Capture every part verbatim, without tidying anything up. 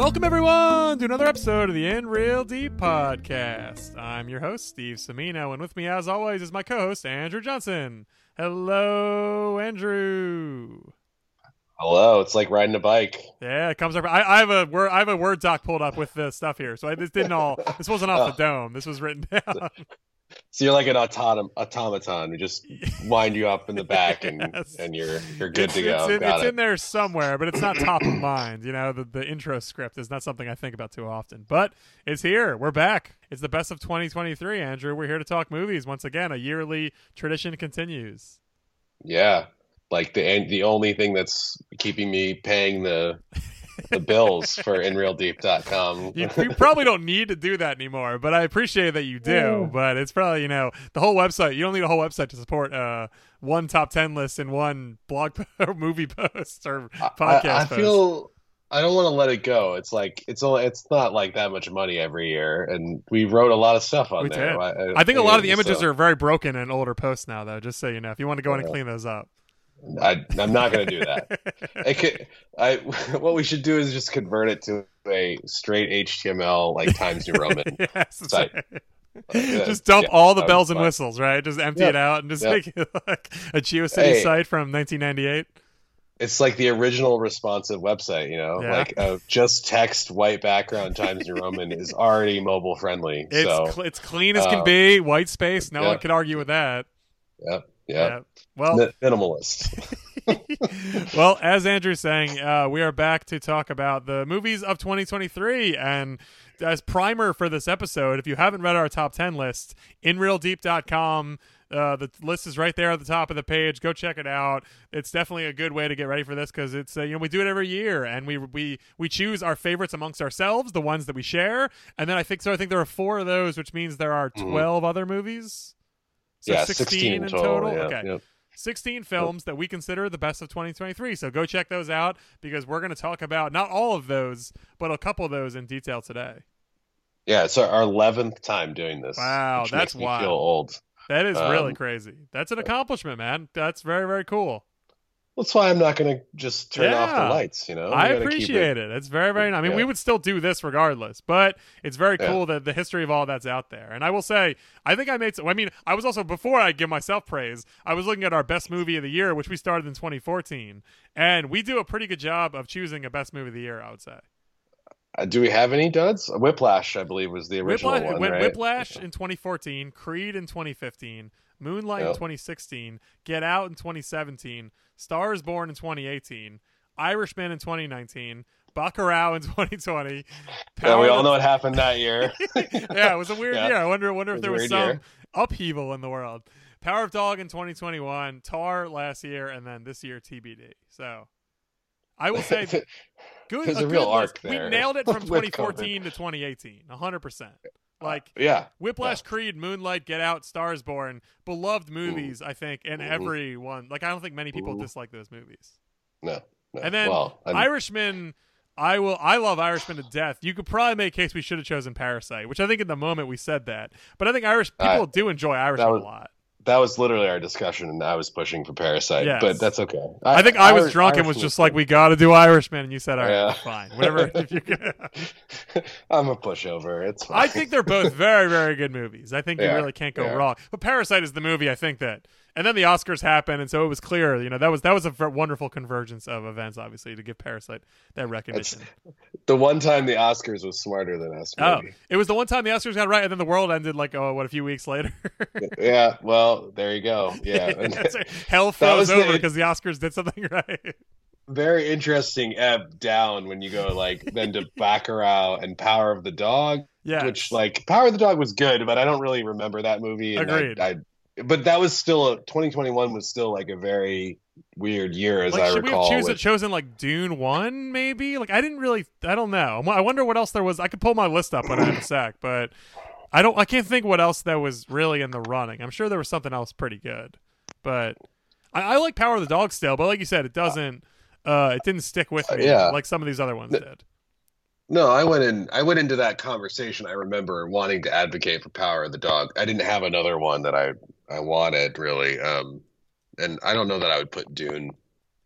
Welcome, everyone, to another episode of the In Real Deep podcast. I'm your host, Steve Semino, and with me, as always, is my co-host, Andrew Johnson. Hello, Andrew. Hello. It's like riding a bike. Yeah, it comes up. I, I have a word. I have a Word doc pulled up with the stuff here, so I, this didn't all. This wasn't off Oh. the dome. This was written down. So you're like an autom- automaton. We just wind you up in the back, and Yes. and you're you're good It's, to go. it's, in, Got it's it. in there somewhere, but it's not top of mind. You know, the, the intro script is not something I think about too often. But it's here. We're back. It's the best of twenty twenty-three, Andrew. We're here to talk movies once again. A yearly tradition continues. Yeah, like the and the only thing that's keeping me paying the the bills for in real deep dot com. You, you probably don't need to do that anymore, but I appreciate that you do. Yeah. But it's probably, you know, the whole website. You don't need a whole website to support uh, one top ten list and one blog po- movie post or podcast I, I post. feel I don't want to let it go. It's like it's only it's not like that much money every year, and we wrote a lot of stuff on We there. did. I, I think a lot of the images so, are very broken in older posts now, though. Just so you know, if you want to go in and clean those up. I, I'm not going to do that. It could, I, what we should do is just convert it to a straight H T M L like Times New Roman Yes, that's site. right. Yeah, Just dump yeah, all the that bells was and fine. whistles, right? Just empty Yep. it out and just Yep. make it like a GeoCities Hey. site from nineteen ninety-eight. It's like the original responsive website, you know, Yeah. like uh, just text, white background, Times New Roman is already mobile friendly. It's so, cl- it's clean as can uh, be, white space. No yeah. one could argue with that. yeah, yeah, Well, Mi- minimalist. well, as Andrew's saying, uh, we are back to talk about the movies of twenty twenty-three. And as primer for this episode, if you haven't read our top ten list, in real deep dot com, uh, the list is right there at the top of the page. Go check it out. It's definitely a good way to get ready for this because it's uh, you know we do it every year and we we we choose our favorites amongst ourselves, the ones that we share, and then I think so. I think there are four of those, which means there are Mhm. twelve other movies. So yeah, sixteen, in total. Yeah, okay. yeah. sixteen films that we consider the best of twenty twenty-three. So go check those out because we're going to talk about not all of those, but a couple of those in detail today. Yeah, it's our our eleventh time doing this. Wow, which that's makes me wild. feel old. That is Um, really crazy. That's an accomplishment, man. That's very, very cool. That's why I'm not going to just turn off Yeah. the lights, you know? We I gotta keep appreciate it. It's very, very nice. I mean, Yeah. we would still do this regardless, but it's very Yeah. cool that the history of all that's out there. And I will say, I think I made some, I mean, I was also, before I give myself praise, I was looking at our best movie of the year, which we started in twenty fourteen. And we do a pretty good job of choosing a best movie of the year, I would say. Uh, do we have any duds? Whiplash, I believe, was the original Whiplash, one, Whip- right? Whiplash in twenty fourteen, Creed in twenty fifteen, Moonlight in Yep. twenty sixteen, Get Out in twenty seventeen, Star is Born in twenty eighteen, Irishman in twenty nineteen, Bacurau in twenty twenty. Yeah, we Power all of- know what happened that year. yeah, it was a weird Yeah. year. I wonder, wonder It if was there a was weird some year. upheaval in the world. Power of Dog in twenty twenty-one, Tar last year, and then this year T B D. So I will say, good. There's a good real list. arc We there nailed it from with twenty fourteen to twenty eighteen, one hundred percent. Like yeah. Whiplash, Yeah. Creed, Moonlight, Get Out, Stars Born, beloved movies, I think, and Mhm. everyone. Like, I don't think many people Mhm. dislike those movies. No, no. And then well, I'm- Irishman, I will. I love Irishman to death. You could probably make a case we should have chosen Parasite, which I think in the moment we said that, but I think Irish people I- do enjoy Irishman was- a lot. that was literally our discussion, and I was pushing for Parasite, Yes. but that's okay. I, think I was Irish- drunk and was Irishman just like, "We got to do Irishman," and you said, "All right, Yeah. fine, whatever." If you could. I'm a pushover. It's fine. I think they're both very, very good movies. I think you Yeah, really can't go yeah. wrong. But Parasite is the movie I think that, and then the Oscars happened, and so it was clear. You know, that was that was a v- wonderful convergence of events, obviously, to give Parasite that recognition. the one time the Oscars was smarter than us. Oh, Maybe. it was the one time the Oscars got it right, and then the world ended like oh, what a few weeks later. Yeah. Well, there you go. Yeah. And That's right. Hell That froze was the- over because the Oscars did something right. very interesting ebb down when you go like then to Bacurau and Power of the Dog. Yeah, Which like Power of the Dog was good, but I don't really remember that movie. And Agreed. I, I, but that was still a, twenty twenty-one was still like a very weird year, as like, I should we have recall. choose, with- chosen like Dune one, maybe? Like, I didn't really, I don't know. I wonder what else there was. I could pull my list up when I have a sec, but I don't. I can't think what else that was really in the running. I'm sure there was something else pretty good, but I, I like Power of the Dog still. But like you said, it doesn't. Uh, it didn't stick with me Yeah. like some of these other ones No. did. No, I went in. I went into that conversation. I remember wanting to advocate for Power of the Dog. I didn't have another one that I I wanted really, um, and I don't know that I would put Dune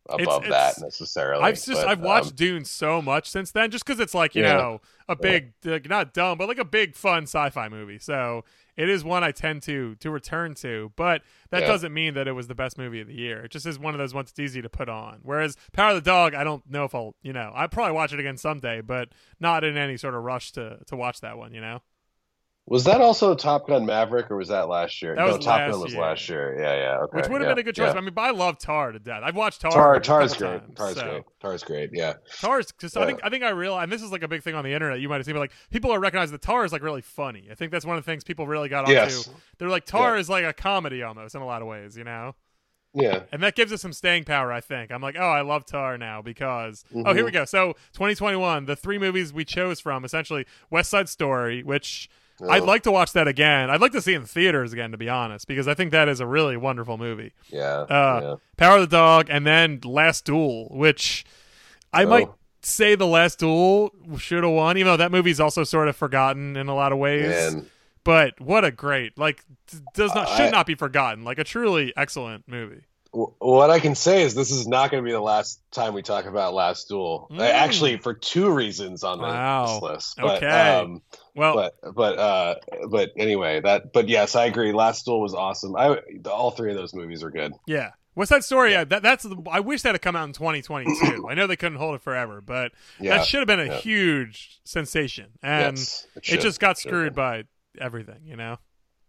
above it's, that it's, necessarily. I've just but, I've watched um, Dune so much since then, just because it's like you yeah. know a big like, not dumb, but like a big fun sci-fi movie. So it is one I tend to to return to, but that Yeah. doesn't mean that it was the best movie of the year. It just is one of those ones that's easy to put on. Whereas Power of the Dog, I don't know if I'll you know I'll probably watch it again someday, but not in any sort of rush to to watch that one. You know. Was that also Top Gun Maverick, or was that last year? That no, was Top last Gun was year. last year. Yeah, yeah. Okay. Which would have yeah, been a good choice. yeah. I mean, but I love Tar to death. I've watched Tar. Tar, a Tar's couple great. times, Tar's so. great. Tar's great. Yeah. Tar's because Yeah. I think I think I realize, and this is like a big thing on the internet. You might have seen, but like people are recognizing that Tar is like really funny. I think that's one of the things people really got onto. Yes. They're like Tar Yeah. is like a comedy almost in a lot of ways, you know. Yeah. And that gives us some staying power, I think. I'm like, oh, I love Tar now because Mm-hmm. oh, here we go. So twenty twenty-one, the three movies we chose from essentially West Side Story, which. Oh. I'd like to watch that again. I'd like to see it in theaters again, to be honest, because I think that is a really wonderful movie. Yeah. Uh, yeah. Power of the Dog, and then Last Duel, which I Oh. might say the Last Duel should have won, even though that movie's also sort of forgotten in a lot of ways. Man. But what a great, like, d- does not should I- not be forgotten. Like a truly excellent movie. W- What I can say is this is not going to be the last time we talk about Last Duel. Mm. Uh, Actually, for two reasons on the, Wow. this list. But, Okay. Um, Well, but but uh, but anyway, that. But yes, I agree. Last Duel was awesome. I all three of those movies are good. yeah. West Side Story, yeah, that, that's. I wish that had come out in twenty twenty-two. I know they couldn't hold it forever, but Yeah. that should have been a yeah. huge sensation, and Yes, it it should. just got Should. screwed by everything, you know.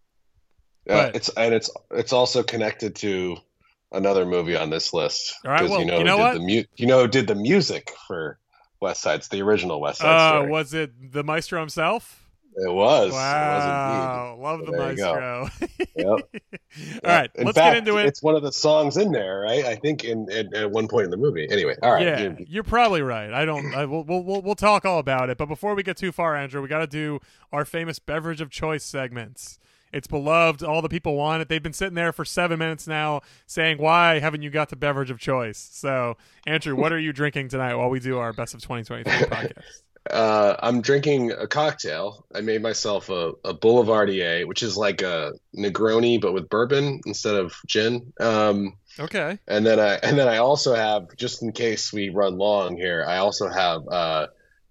Yeah, but- it's and it's it's also connected to another movie on this list. All right, 'Cause well, you know, you know who what? did the mu- you know who did the music for West Side, the original West Side Uh, Story. was it the maestro himself? It was. Wow, It was love the There you go. maestro. Yep. All right, In let's fact, get into it. It's one of the songs in there, right? I think in, in at one point in the movie. Anyway, all right. Yeah, you- you're probably right. I don't. I, we'll, we'll we'll we'll talk all about it. But before we get too far, Andrew, we got to do our famous beverage of choice segments. It's beloved. All the people want it. They've been sitting there for seven minutes now, saying, "Why haven't you got the beverage of choice?" So, Andrew, what are you drinking tonight while we do our best of twenty twenty-three podcast? Uh, I'm drinking a cocktail. I made myself a, a Boulevardier, which is like a Negroni but with bourbon instead of gin. Um, Okay. and then I and then I also have, just in case we run long here, I also have uh,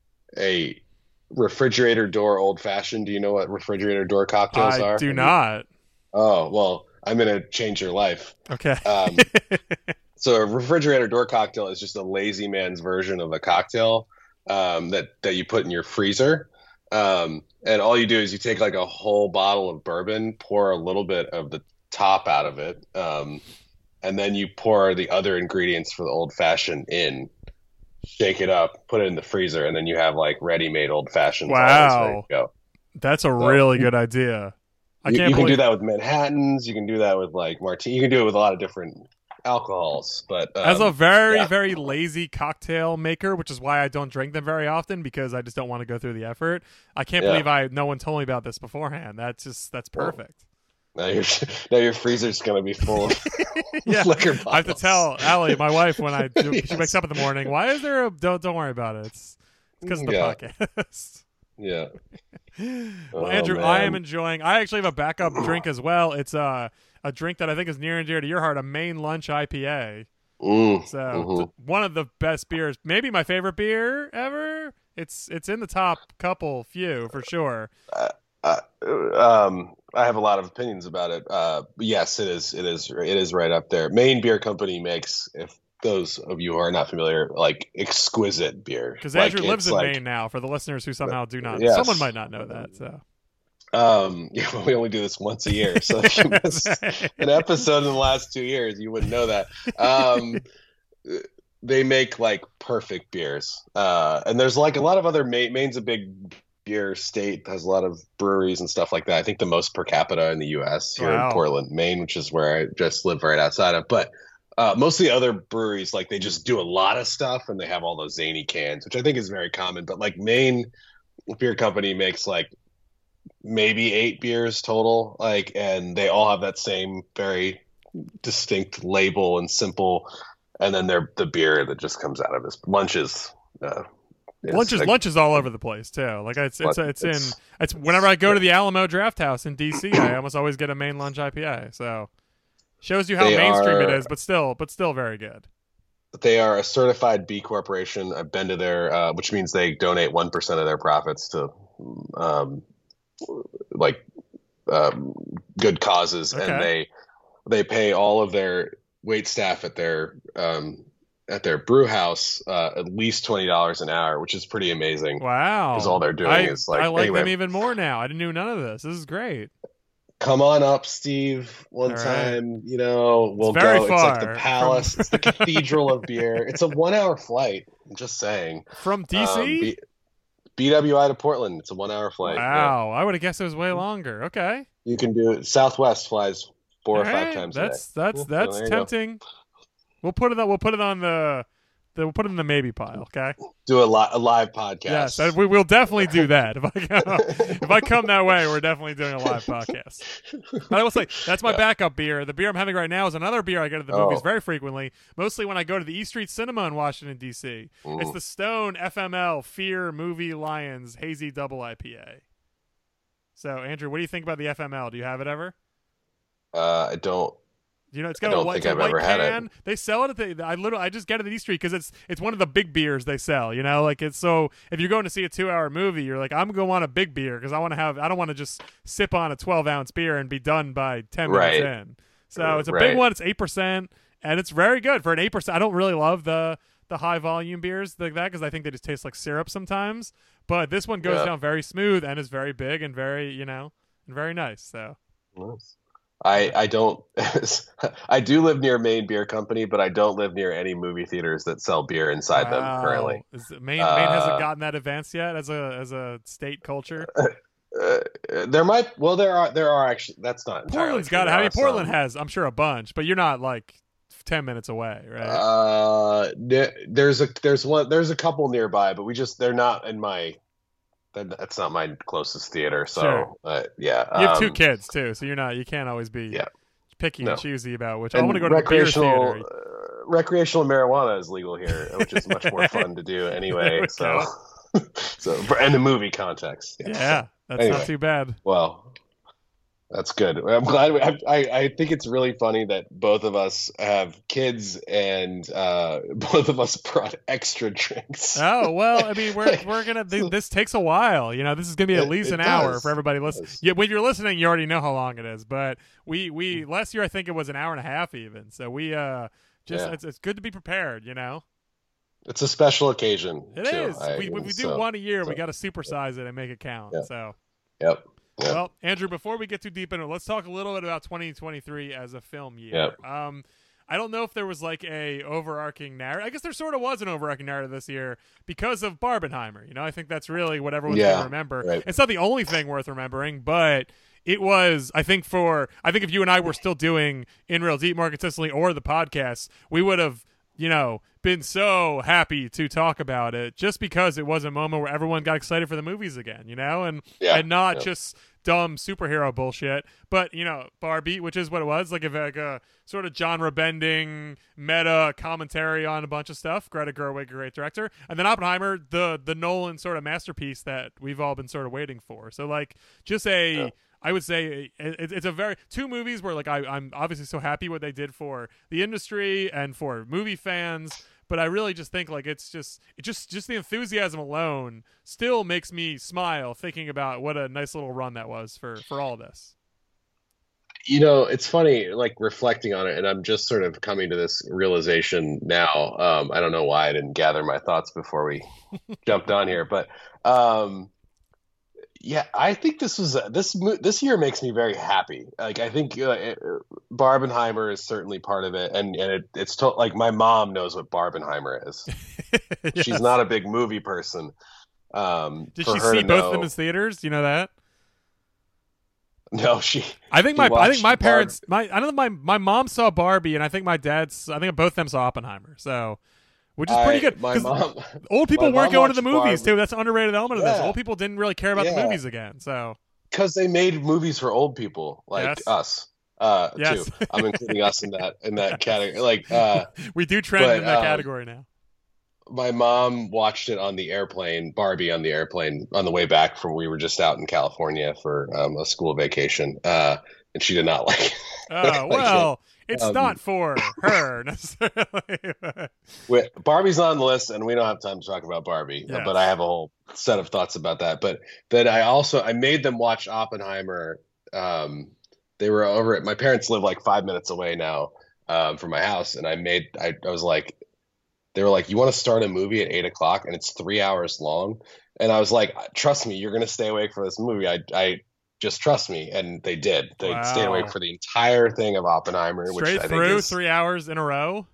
a refrigerator door old fashioned. Do you know what refrigerator door cocktails I are? do not. Oh well, I'm gonna change your life. Okay. Um, so a refrigerator door cocktail is just a lazy man's version of a cocktail um, that that you put in your freezer. Um, and all you do is you take like a whole bottle of bourbon, pour a little bit of the top out of it, um, and then you pour the other ingredients for the old fashioned in. Shake it up, put it in the freezer, and then you have like ready-made old fashions. Wow. Go. That's a really good idea. I You, can't you can believe do that with Manhattans. You can do that with like martini. You can do it with a lot of different alcohols. But um, as a very, yeah. very lazy cocktail maker, which is why I don't drink them very often because I just don't want to go through the effort. I can't Yeah. believe I no one told me about this beforehand. That's just that's Well, perfect. now your now your freezer's gonna be full of Yeah. liquor bottles. I have to tell Allie, my wife, when I do, she Yes. wakes up in the morning. Why is there a? Don't don't worry about it. It's because of the Yeah. podcast. Yeah. Well, Oh, Andrew, I man. am enjoying. I actually have a backup drink as well. It's uh, a drink that I think is near and dear to your heart, a Maine Lunch I P A. Mm, So mhm. th- one of the best beers, maybe my favorite beer ever. It's it's in the top couple, few for sure. Uh, um, I have a lot of opinions about it. Uh, but yes, it is. It is. It is right up there. Maine Beer Company makes, if those of you who are not familiar, like exquisite beer. Because Like, Andrew lives it's in like- Maine now. For the listeners who somehow do not, Yes. someone might not know that. So Um, yeah, well, we only do this once a year, so if you miss an episode in the last two years, you wouldn't know that. Um, they make like perfect beers, uh, and there's like a lot of other. Maine, Maine's a big beer state, has a lot of breweries and stuff like that. I think the most per capita in the U S here Wow. in Portland, Maine, which is where I just live right outside of. But uh, most of the other breweries, like they just do a lot of stuff, and they have all those zany cans, which I think is very common. But like Maine Beer Company makes like maybe eight beers total, like, and they all have that same very distinct label and simple, and then they're the beer that just comes out of his lunches. Uh, is lunch is like- lunch is all over the place too. Like it's it's But it's in it's- it's whenever I go to the Alamo Draft House in D C, I almost always get a Maine Lunch I P A. So shows you how They mainstream it are- is, but still, but still very good. They are a certified B corporation. I've been to their, uh, which means they donate one percent of their profits to, um, like, um, good causes, Okay. and they they pay all of their wait staff at their um, at their brew house uh, at least twenty dollars an hour, which is pretty amazing. Wow. Because all they're doing I, is like, I like anyway, them even more now. I didn't know none of this. This is great. come on up, Steve. One All right. time, you know, we'll It's very go. It's like far the palace. from- It's the cathedral of beer. It's a one-hour flight. I'm just saying. From D C? Um, B- BWI to Portland. It's a one-hour flight. Yeah. Wow. I would have guessed it was way longer. Okay. You can do it. Southwest flies four All or five right. times That's a day. that's Yeah, so that's there you go. tempting. We'll put it on we'll put it on the, the we'll put it in the maybe pile, okay? Do a, li- a live podcast. Yes, I- we will definitely do that. If I come, if I come that way, we're definitely doing a live podcast. But I will say that's my Yeah. backup beer. The beer I'm having right now is another beer I get at the movies Oh. very frequently, mostly when I go to the E Street Cinema in Washington D C. Mm. It's the Stone F M L Fear Movie Lions Hazy Double I P A. So Andrew, what do you think about the F M L? Do you have it ever? Uh, I don't. You know, it's I got a don't white, think it's a I've white ever had it. can. They sell it at the. I literally, I just get it at the East Street because it's it's one of the big beers they sell. You know, like it's so. If you're going to see a two-hour movie, you're like, I'm going to want a big beer because I want to have. I don't want to just sip on a twelve ounce beer and be done by ten minutes Right. in. So it's a Right. big one. It's eight percent, and it's very good for an eight percent. I don't really love the the high volume beers like that because I think they just taste like syrup sometimes. But this one goes Yeah. down very smooth and is very big and very you know and very nice. So. I I don't. I do live near Maine Beer Company, but I don't live near any movie theaters that sell beer inside them Wow. currently. Is it- Maine, Uh, Maine hasn't gotten that advanced yet as a as a state culture. Uh, there might. Well, there are. There are actually. That's not. entirely Portland's true. got it. There I mean, are Portland some. has, I'm sure, a bunch, but you're not like ten minutes away, right? Uh, ne- there's a there's one there's a couple nearby, but we just they're not in my. that- That's not my closest theater, so Sure. uh, yeah. you have two um, kids too, so you're not. You can't always be Yeah. picky No. and choosy about which. I and want to go to the beer recreational theater. uh, recreational marijuana is legal here, which is much more fun to do There anyway. we So, so for- in the movie context, yeah. Yeah, that's Anyway. not too bad. Well, that's good. I'm glad. We, I, I I think it's really funny that both of us have kids, and uh, both of us brought extra drinks. Oh well, I mean, we're we're gonna. Th- this takes a while, you know. This is gonna be at It- least it an hour does. for everybody listening. does. Yeah, when you're listening, you already know how long it is. But we we last year I think it was an hour and a half even. So we uh just Yeah. it's it's good to be prepared, you know. It's a special occasion. It too. is. I- we we, we do so- one a year. we so- got to supersize it and make it count. Yeah. So. Yep. Yep. Well, Andrew, before we get too deep into it, let's talk a little bit about twenty twenty-three as a film year. Yep. Um, I don't know if there was like a overarching narrative. I guess there sort of was an overarching narrative this year because of Barbenheimer. You know, I think that's really what everyone's Yeah, going to remember. right. It's not the only thing worth remembering, but it was, I think, for, I think if you and I were still doing In Real Deep more consistently or the podcast, we would have, you know, been so happy to talk about it just because it was a moment where everyone got excited for the movies again, you know, and Yeah, and not yeah. just dumb superhero bullshit, but you know, Barbie, which is what it was, like, if like a sort of genre bending meta commentary on a bunch of stuff. Greta Gerwig, great director, and then Oppenheimer, the the Nolan sort of masterpiece that we've all been sort of waiting for. So like, just a. Yeah. I would say it, it's a very two movies where like I, I'm obviously so happy what they did for the industry and for movie fans, but I really just think like it's just it just just the enthusiasm alone still makes me smile thinking about what a nice little run that was for for all this. You know, it's funny, like reflecting on it, and I'm just sort of coming to this realization now. Um, I don't know why I didn't gather my thoughts before we jumped on here, but um, yeah, I think this was this mo- this year makes me very happy. Like, I think uh, it, Barbenheimer is certainly part of it, and and it, it's to- like my mom knows what Barbenheimer is. Yes. She's not a big movie person. Um, Did for she her see to both know- of them in theaters? Do you know that? No, she. I think She my I think watched my Barb- parents my I know my my mom saw Barbie and I think my dad's I think both of them saw Oppenheimer. So, which is pretty I- good. My 'cause mom. Old people my weren't mom going to the watched movies Barbie. too. That's an underrated element of this. Yeah. Old people didn't really care about the Yeah. movies again. So Because they made movies for old people like Yes. us, uh, Yes. too. I'm including us in that in that category. Like, uh, we do trend but, in that um, category now. my mom watched it on the airplane, Barbie on the airplane on the way back from we were just out in California for um, a school vacation, uh, and she did not like it. Oh like well, it's Um, not for her necessarily. but- Wait, Barbie's not on the list, and we don't have time to talk about Barbie. uh, But I Yes. have a whole set of thoughts about that. But then I also I made them watch Oppenheimer. Um, they were over at my parents live like five minutes away now um, from my house, and I made I, I was like they were like, "You want to start a movie at eight o'clock, and it's three hours long?" And I was like, "Trust me, you're gonna stay awake for this movie. I I just trust me." And they did. They stayed awake Wow. for the entire thing of Oppenheimer, which Straight I think through is three hours in a row.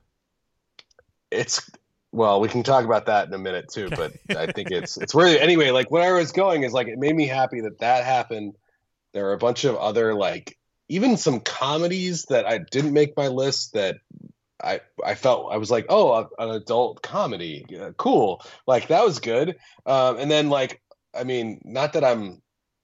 it's well, we can talk about that in a minute too, Okay. but I think it's it's worthy anyway. Like where I was going is like it made me happy that that happened. There are a bunch of other like even some comedies that I didn't make my list that I I felt I was like, oh, a, an adult comedy, yeah, cool, like that was good. Um, and then like I mean, not that I'm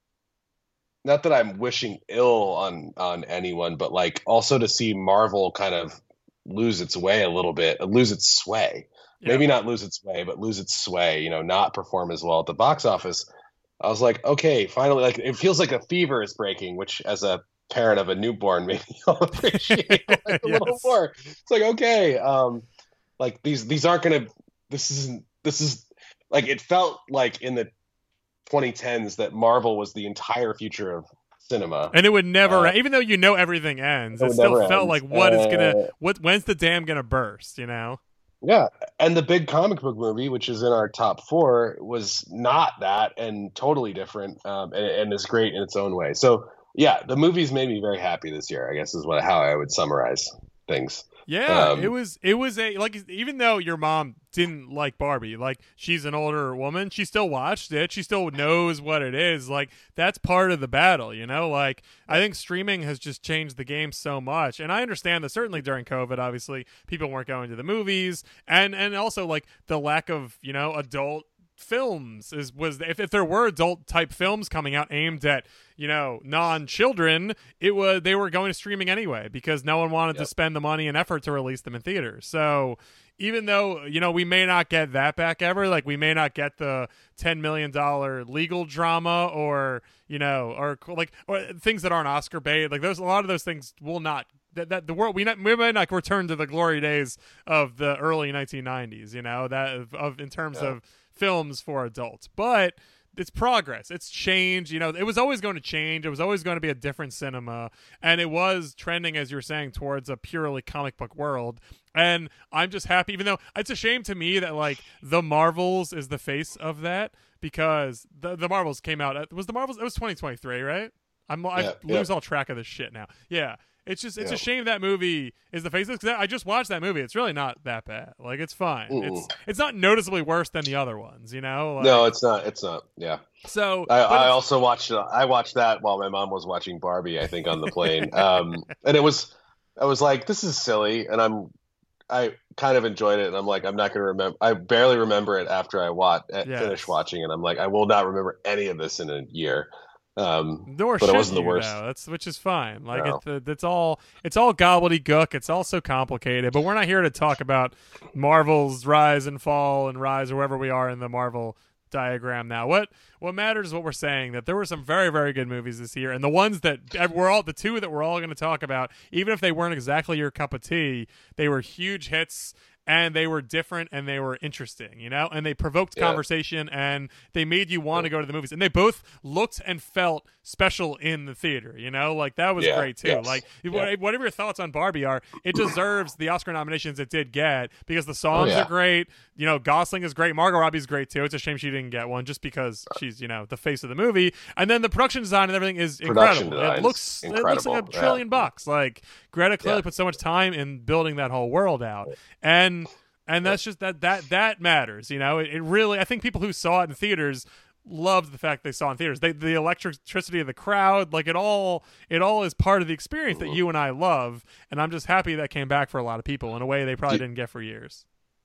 not that I'm wishing ill on on anyone, but like also to see Marvel kind of lose its way a little bit, lose its sway. Yeah. Maybe not lose its way, but lose its sway, you know, not perform as well at the box office. I was like, okay, finally, like it feels like a fever is breaking, which as a parent of a newborn, maybe I'll appreciate like a Yes. little more. It's like, okay, um, like these these aren't gonna this isn't this is like it felt like in the twenty tens that Marvel was the entire future of cinema. And it would never, Uh, even though you know everything ends, it it would still never felt end. like what is gonna, Uh, what, when's the dam gonna burst? You know? Yeah, and the big comic book movie, which is in our top four, was not that and totally different, um, and, and is great in its own way. So, yeah, the movies made me very happy this year. I guess is what how I would summarize things. Yeah, it Um, was it was a like even though your mom didn't like Barbie, like she's an older woman, she still watched it. She still knows what it is. Like that's part of the battle, you know? Like I think streaming has just changed the game so much. And I understand that certainly during COVID, obviously, people weren't going to the movies and and also like the lack of, you know, adult films is was if, if there were adult type films coming out aimed at you know non-children, it was they were going to streaming anyway because no one wanted Yep. to spend the money and effort to release them in theaters. So even though you know we may not get that back ever, like we may not get the ten million dollar legal drama or you know or like or things that aren't Oscar bait, like those a lot of those things will not that, that the world we not, we might not return to the glory days of the early nineteen nineties, you know, that of, of in terms Yeah. of films for adults, but it's progress. It's change. You know, it was always going to change. It was always going to be a different cinema, and it was trending, as you're saying, towards a purely comic book world. And I'm just happy, even though it's a shame to me that like the Marvels is the face of that because the the Marvels came out. It was the Marvels? It was twenty twenty-three, right? I'm I Yeah, lose yeah. all track of this shit now. Yeah. It's just it's Yeah. a shame that movie is the face of this because I just watched that movie. It's really not that bad. Like it's fine. Mm-mm. It's it's not noticeably worse than the other ones, you know. Like, No, it's not. It's not. Yeah, so I, but I it's- also watched. Uh, I watched that while my mom was watching Barbie. I think on the plane, um, and it was. I was like, "This is silly," and I'm. I kind of enjoyed it, and I'm like, I'm not going to remember. I barely remember it after I watch, Yes. finish watching, and I'm like, I will not remember any of this in a year. Um, nor but should it wasn't the you, worst. though. That's which is fine. Like No. it's it's all it's all gobbledygook. It's all so complicated. But we're not here to talk about Marvel's rise and fall and rise or wherever we are in the Marvel diagram now. What what matters is what we're saying that there were some very very good movies this year, and the ones that we're all the two that we're all going to talk about, even if they weren't exactly your cup of tea, they were huge hits. And they were different and they were interesting, you know, and they provoked Yeah. conversation and they made you want to go to the movies. And they both looked and felt special in the theater, you know, like that was Yeah, great too. yes, Like, yeah. whatever your thoughts on Barbie are, it deserves the Oscar nominations it did get because the songs Oh, yeah. are great. You know, Gosling is great. Margot Robbie's great too. It's a shame she didn't get one just because she's, you know, the face of the movie. And then the production design and everything is Production incredible. It design's looks, it looks like a incredible, trillion yeah. bucks. Like, Greta clearly Yeah. put so much time in building that whole world out. And and that's just that that that matters, you know. It, it really, I think people who saw it in theaters loved the fact they saw it in theaters. They, the electricity of the crowd, like it all, it all is part of the experience that you and I love. And I'm just happy that came back for a lot of people in a way they probably Do- didn't get for years.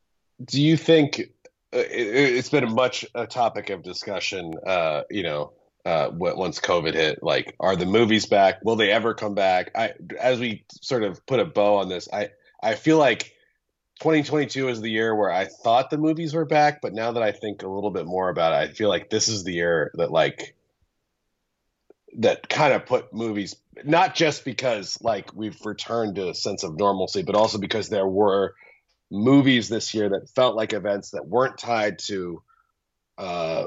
Do you think uh, it, it's been a much a topic of discussion? Uh, you know, uh, w- once COVID hit, like, are the movies back? Will they ever come back? I, as we sort of put a bow on this, I, I feel like twenty twenty-two is the year where I thought the movies were back, but now that I think a little bit more about it, I feel like this is the year that like that kind of put movies, not just because like we've returned to a sense of normalcy, but also because there were movies this year that felt like events that weren't tied to uh,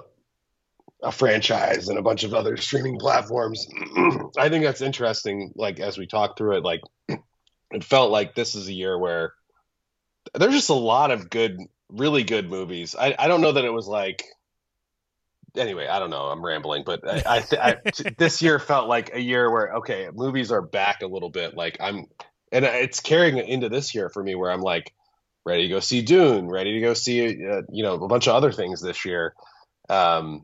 a franchise and a bunch of other streaming platforms. I think that's interesting. Like, as we talk through it, like it felt like this is a year where there's just a lot of good, really good movies. I, I don't know that it was like, anyway, I don't know. I'm rambling, but I, I, th- I t- this year felt like a year where, okay, movies are back a little bit. Like I'm, and it's carrying into this year for me where I'm like ready to go see Dune, ready to go see, uh, you know, a bunch of other things this year. Um,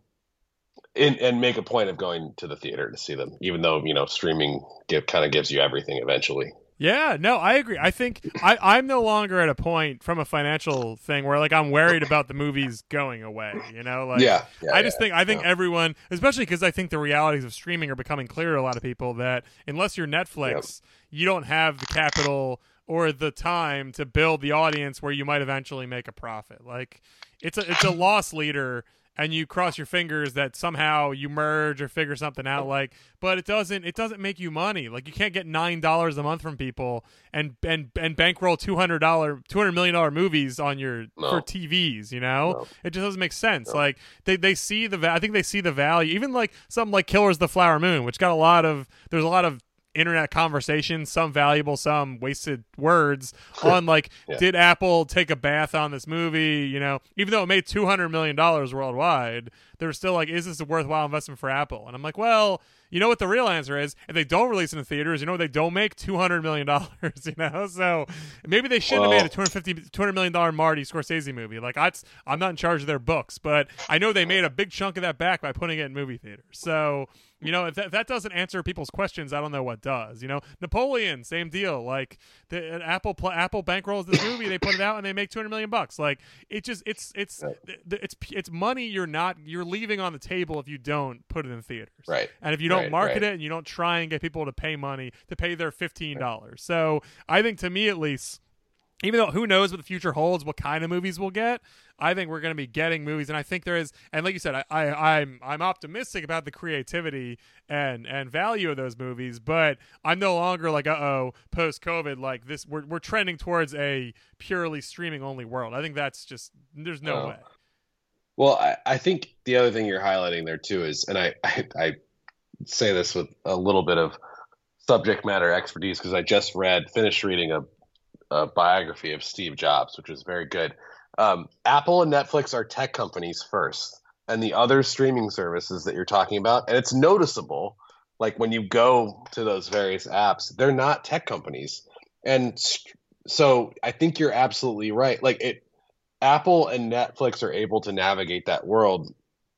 And, and make a point of going to the theater to see them, even though, you know, streaming give, kind of gives you everything eventually. Yeah, no, I agree. I think I, I'm no longer at a point from a financial thing where like I'm worried about the movies going away. You know, like yeah, yeah I just yeah, think I think yeah. everyone, especially because I think the realities of streaming are becoming clear to a lot of people that unless you're Netflix, yep. you don't have the capital or the time to build the audience where you might eventually make a profit. Like it's a it's a loss leader. And you cross your fingers that somehow you merge or figure something out, like, but it doesn't. It doesn't make you money. Like you can't get nine dollars a month from people and and and bankroll two hundred dollar, two hundred million dollar movies on your no. for T Vs. You know, no. it just doesn't make sense. No. Like they they see the I think they see the value. Even like something like Killers of the Flower Moon, which got a lot of there's a lot of internet conversations, some valuable, some wasted words on like, yeah. did Apple take a bath on this movie? You know, even though it made two hundred million dollars worldwide, they were still like, is this a worthwhile investment for Apple? And I'm like, well, you know what the real answer is? If they don't release it in theaters, you know, they don't make two hundred million dollars, you know? So maybe they shouldn't well, have made a two hundred fifty, two hundred million dollars Marty Scorsese movie. Like, I, I'm not in charge of their books, but I know they made a big chunk of that back by putting it in movie theaters. So, you know, if that, if that doesn't answer people's questions, I don't know what does. You know, Napoleon, same deal. Like, the Apple Apple bankrolls this movie, they put it out, and they make two hundred million bucks. Like, it just it's it's it's it's money you're not you're leaving on the table if you don't put it in theaters. Right. And if you don't right, market right. it and you don't try and get people to pay money to pay their fifteen dollars. Right. So I think, to me at least, even though who knows what the future holds, what kind of movies we'll get, I think we're going to be getting movies, and I think there is, and like you said, I, I, I'm I'm optimistic about the creativity and and value of those movies, but I'm no longer like, uh oh, post COVID, like this, we're we're trending towards a purely streaming only world. I think that's just there's no oh. way. Well, I, I think the other thing you're highlighting there too is, and I I, I say this with a little bit of subject matter expertise because I just read, finished reading a. a biography of Steve Jobs, which was very good. Um, Apple and Netflix are tech companies first, and the other streaming services that you're talking about, and it's noticeable, like when you go to those various apps, they're not tech companies. And so I think you're absolutely right. Like it, Apple and Netflix are able to navigate that world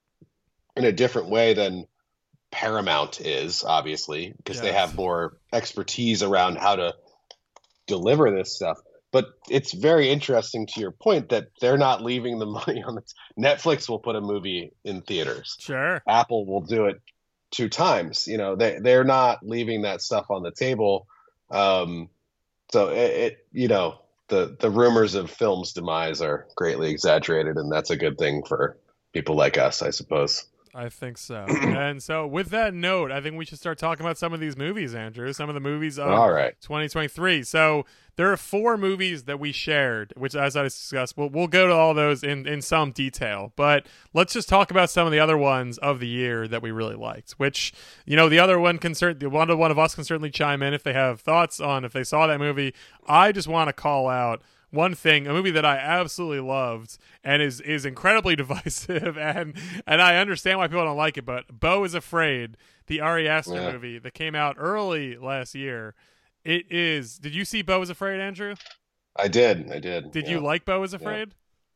in a different way than Paramount is, obviously, because yes. they have more expertise around how to deliver this stuff. But it's very interesting to your point that they're not leaving the money on the t- Netflix will put a movie in theaters. Sure. Apple will do it two times. You know, they they're not leaving that stuff on the table. Um, so it, it you know the the rumors of film's demise are greatly exaggerated, and that's a good thing for people like us, I suppose. I think so. And so with that note, I think we should start talking about some of these movies, Andrew, some of the movies of All right. twenty twenty-three. So there are four movies that we shared, which, as I discussed, we'll, we'll go to all those in, in some detail. But let's just talk about some of the other ones of the year that we really liked, which, you know, the other one can certainly, one of, one of us can certainly chime in if they have thoughts on if they saw that movie. I just want to call out one thing, a movie that I absolutely loved and is is incredibly divisive, and and I understand why people don't like it, but Beau is Afraid, the Ari Aster yeah. movie that came out early last year. It is. Did you see Beau is Afraid, Andrew? I did. I did. Did yeah. you like Beau is Afraid?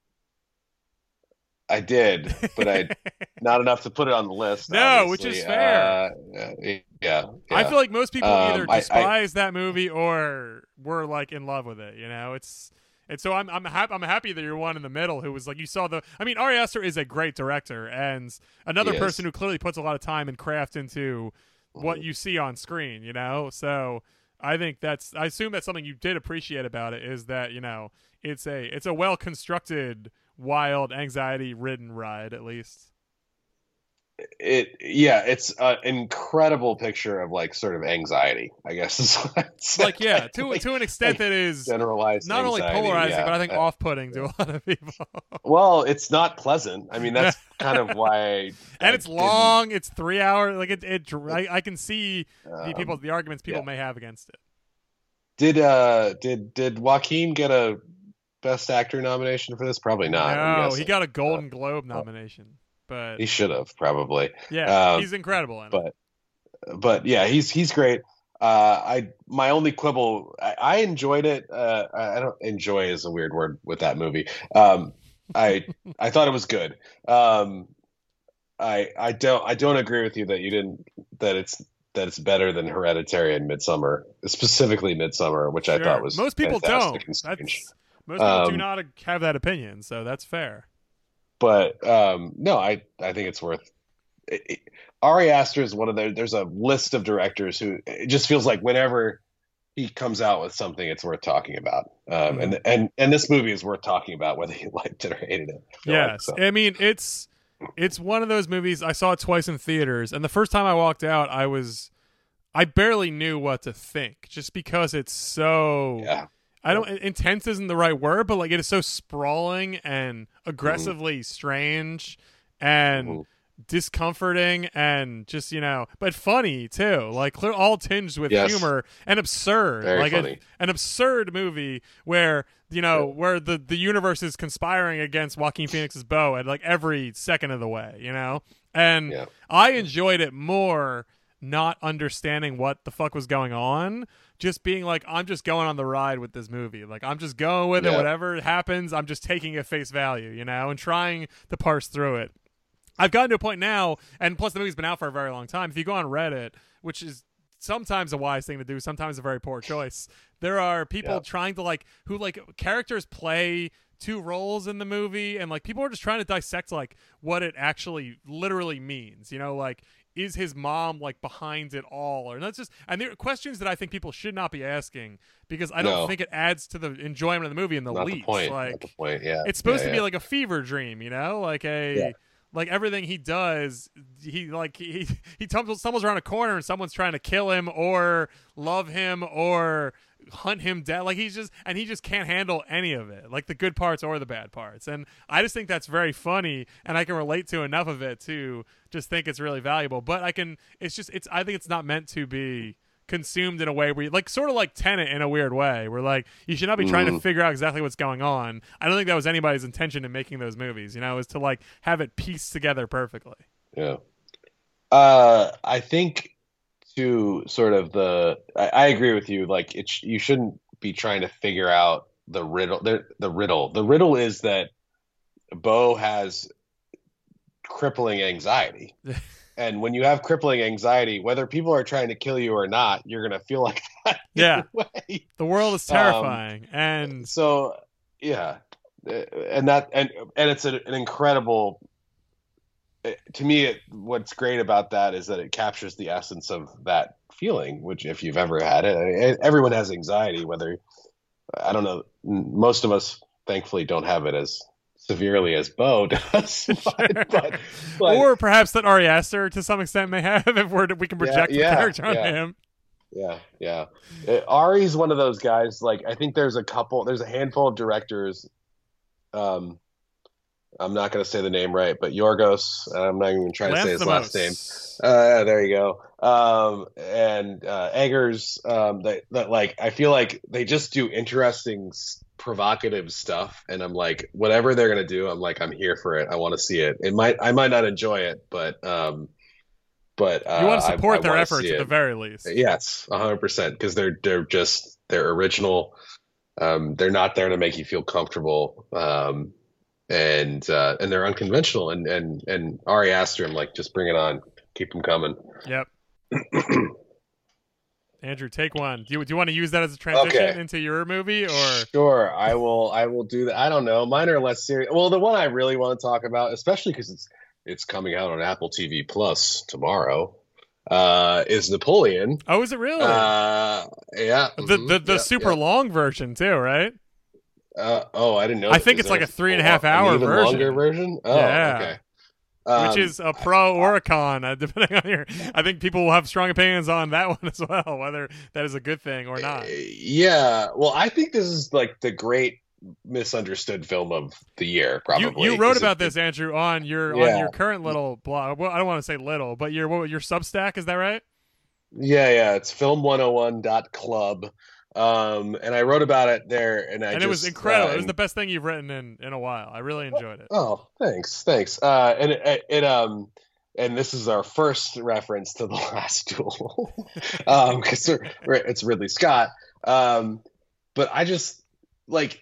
Yeah. I did, but I not enough to put it on the list. No, obviously. which is fair. Uh, yeah, yeah, yeah. I feel like most people um, either despise I, I, that movie or were like in love with it. You know, it's. And so I'm I'm happy I'm happy that you're one in the middle who was like, you saw the I mean Ari Aster is a great director and another person who clearly puts a lot of time and craft into what you see on screen, you know? So I think that's I assume that's something you did appreciate about it is that, you know, it's a it's a well constructed, wild, anxiety ridden ride at least. it yeah, it's an incredible picture of like sort of anxiety, I guess is what I'd say. Like yeah, to like, to an extent like that is generalized not only anxiety, polarizing, yeah. but I think Uh, off-putting to a lot of people. well, it's not pleasant. I mean, that's kind of why. I, and I it's long. It's three hours. Like it, it. I, I can see um, the people, the arguments people yeah. may have against it. Did uh did did Joaquin get a Best Actor nomination for this? Probably not. I'm No, guessing. he got a Golden Uh, Globe nomination, but He should have probably. yeah, Um, he's incredible in it. but but yeah, he's he's great. Uh, I my only quibble, I, I enjoyed it. Uh, I I don't enjoy is a weird word with that movie. Um, I I thought it was good. Um, I I don't I don't agree with you that you didn't that it's that it's better than Hereditary and Midsummer, specifically Midsummer, which I Sure. thought was most people fantastic don't. and strange. That's most people do Um, not have that opinion, so that's fair. But um, no, I I think it's worth. It, it, Ari Aster is one of the. There's a list of directors who it just feels like whenever he comes out with something, it's worth talking about. Um, Mhm. and and and this movie is worth talking about whether you liked it or hated it. I feel like, Yes, so. I mean it's it's one of those movies. I saw it twice in theaters, and the first time I walked out, I was I barely knew what to think, just because it's so. Yeah. I don't intense isn't the right word, but like it is so sprawling and aggressively mm-hmm. strange and mm-hmm. discomforting and just, you know, but funny too. Like all tinged with yes. humor and absurd. Very like funny. A, an absurd movie where, you know, yeah. where the, the universe is conspiring against Joaquin Phoenix's bow at like every second of the way, you know? And yeah. I enjoyed it more not understanding what the fuck was going on, just being like, I'm just going on the ride with this movie. Like, I'm just going with yeah. it. Whatever happens, I'm just taking it face value, you know, and trying to parse through it. I've gotten to a point now, and plus the movie's been out for a very long time. If you go on Reddit, which is sometimes a wise thing to do, sometimes a very poor choice, there are people yeah. trying to, like, who, like, characters play two roles in the movie, and, like, people are just trying to dissect, like, what it actually literally means, you know, like, is his mom like behind it all, or that's just and there are questions that I think people should not be asking because I don't no. think it adds to the enjoyment of the movie in the not least. The point. Like not the point. Yeah, it's supposed yeah, to yeah. be like a fever dream, you know, like a yeah. like everything he does. He like he he tumbles stumbles around a corner and someone's trying to kill him or love him or hunt him down. Like he's just and he just can't handle any of it, like the good parts or the bad parts. And I just think that's very funny, and I can relate to enough of it to just think it's really valuable. But I can it's just it's I think it's not meant to be consumed in a way where you, like sort of like Tenet in a weird way where like you should not be trying mm. to figure out exactly what's going on. I don't think that was anybody's intention in making those movies, you know, is to like have it pieced together perfectly. Yeah. Uh I think to sort of the I, I agree with you, like it sh- you shouldn't be trying to figure out the riddle the, the riddle the riddle is that Bo has crippling anxiety. And when you have crippling anxiety, whether people are trying to kill you or not, you're going to feel like that. Yeah. Way. The world is terrifying. Um, and so, yeah. And that, and, and it's a, an incredible, to me, it, what's great about that is that it captures the essence of that feeling, which if you've ever had it, I mean, everyone has anxiety, whether, I don't know, most of us thankfully don't have it as severely as Bo does, but, but, but, or perhaps that Ari Aster to some extent may have, if we're, we can project yeah, the character yeah, onto yeah. him. Yeah, yeah. Uh, Ari's one of those guys. Like, I think there's a couple, there's a handful of directors. Um, I'm not going to say the name right, but Yorgos. I'm not even trying to say his last name. Uh, there you go. Um, and uh, Eggers. Um, that that like I feel like they just do interesting, provocative stuff, and I'm like, whatever they're gonna do, I'm like, I'm here for it. I want to see it. It might, I might not enjoy it, but um, but uh, you want to support I, I their efforts at it. the very least. Yes, one hundred percent, because they're they're just they're original. Um, they're not there to make you feel comfortable. Um, and uh, and they're unconventional. And and and Ari Aster, I'm like, just bring it on, keep them coming. Yep. Andrew, take one. Do you do you want to use that as a transition okay. into your movie, or sure? I will. I will do that. I don't know. Mine are less serious. Well, the one I really want to talk about, especially because it's it's coming out on Apple T V Plus tomorrow, uh, is Napoleon. Oh, is it really? Uh, yeah. The mm-hmm, the the yeah, super yeah. long version too, right? Uh, oh, I didn't know. I think Is it's like there a three and a half hour an even version. longer version. Oh, yeah. okay. Which is a pro or a con, uh, depending on your. I think people will have strong opinions on that one as well, whether that is a good thing or not. Yeah, well, I think this is like the great misunderstood film of the year. Probably you, you wrote about it, this, Andrew, on your yeah. on your current little blog. Well, I don't want to say little, but your what, your Substack, is that right? Yeah, yeah, it's film one oh one dot club. Um, and I wrote about it there, and I and just, it was incredible. Uh, it was the best thing you've written in, in a while. I really enjoyed it. Oh, thanks, thanks. Uh, and it, it um, and this is our first reference to The Last Duel, um, because it's Ridley Scott. Um, but I just like,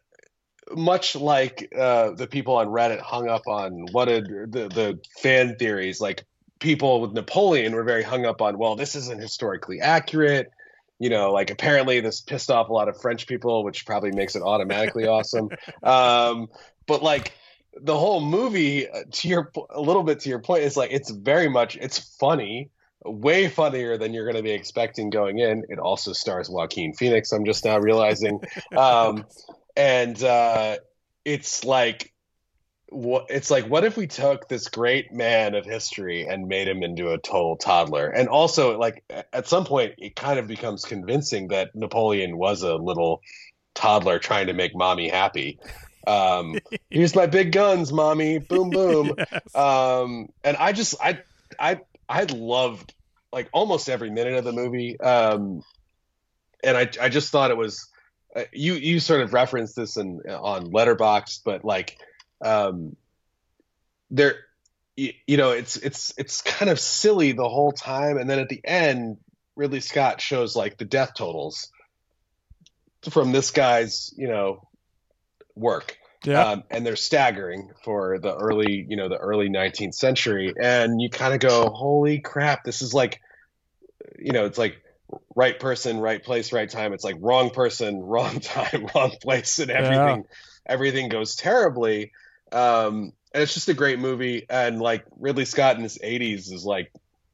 much like uh, the people on Reddit hung up on what did the the fan theories, like people with Napoleon were very hung up on. Well, this isn't historically accurate. You know, like apparently this pissed off a lot of French people, which probably makes it automatically awesome. Um, but like the whole movie, to your a little bit to your point, is like it's very much it's funny, way funnier than you're going to be expecting going in. It also stars Joaquin Phoenix. I'm just now realizing, um, and uh, it's like. What it's like, what if we took this great man of history and made him into a total toddler? And also, like, at some point, it kind of becomes convincing that Napoleon was a little toddler trying to make mommy happy. Um, here's my big guns, mommy, boom, boom. Yes. Um, and I just, I, I, I loved like almost every minute of the movie. Um, and I, I just thought it was, uh, you, you sort of referenced this in on Letterboxd, but like. Um, there, you, you know, it's it's it's kind of silly the whole time, and then at the end, Ridley Scott shows like the death totals from this guy's, you know, work, yeah, um, and they're staggering for the early, you know, the early nineteenth century, and you kind of go, holy crap, this is like, you know, it's like right person, right place, right time. It's like wrong person, wrong time, wrong place, and everything, yeah. everything goes terribly. Um, and it's just a great movie. And like Ridley Scott in his eighties is like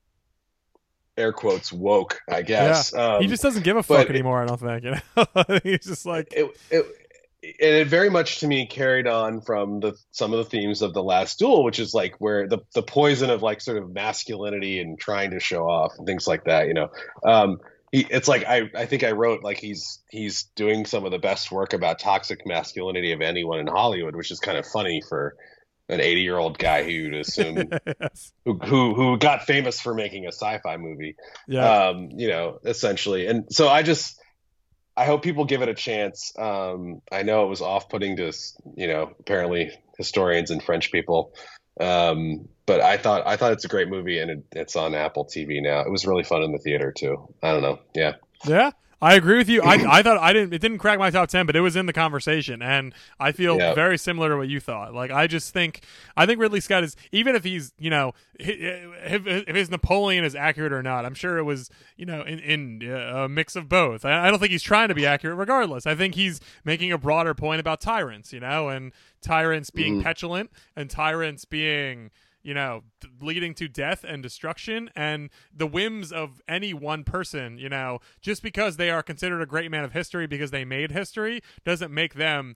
air quotes woke, I guess. Yeah. Um, he just doesn't give a fuck anymore. It, I don't think, you know, he's just like, it, it, and it very much to me carried on from the, some of the themes of The Last Duel, which is like where the, the poison of like sort of masculinity and trying to show off and things like that, you know, um, He, it's like I, I think I wrote like he's he's doing some of the best work about toxic masculinity of anyone in Hollywood, which is kind of funny for an eighty year old guy who you'd assume yes. who, who who got famous for making a sci-fi movie, yeah. um, you know, essentially. And so I just I hope people give it a chance. Um, I know it was off putting to you know apparently historians and French people. Um, but I thought I thought it's a great movie, and it, it's on Apple T V now. It was really fun in the theater too. I don't know, yeah, yeah. I agree with you. I I thought I didn't. It didn't crack my top ten, but it was in the conversation, and I feel yeah. very similar to what you thought. Like I just think I think Ridley Scott is, even if he's you know if, if his Napoleon is accurate or not. I'm sure it was you know in in a mix of both. I, I don't think he's trying to be accurate, regardless. I think he's making a broader point about tyrants, you know, and tyrants being mm. petulant, and tyrants being. You know, leading to death and destruction, and the whims of any one person, you know, just because they are considered a great man of history because they made history doesn't make them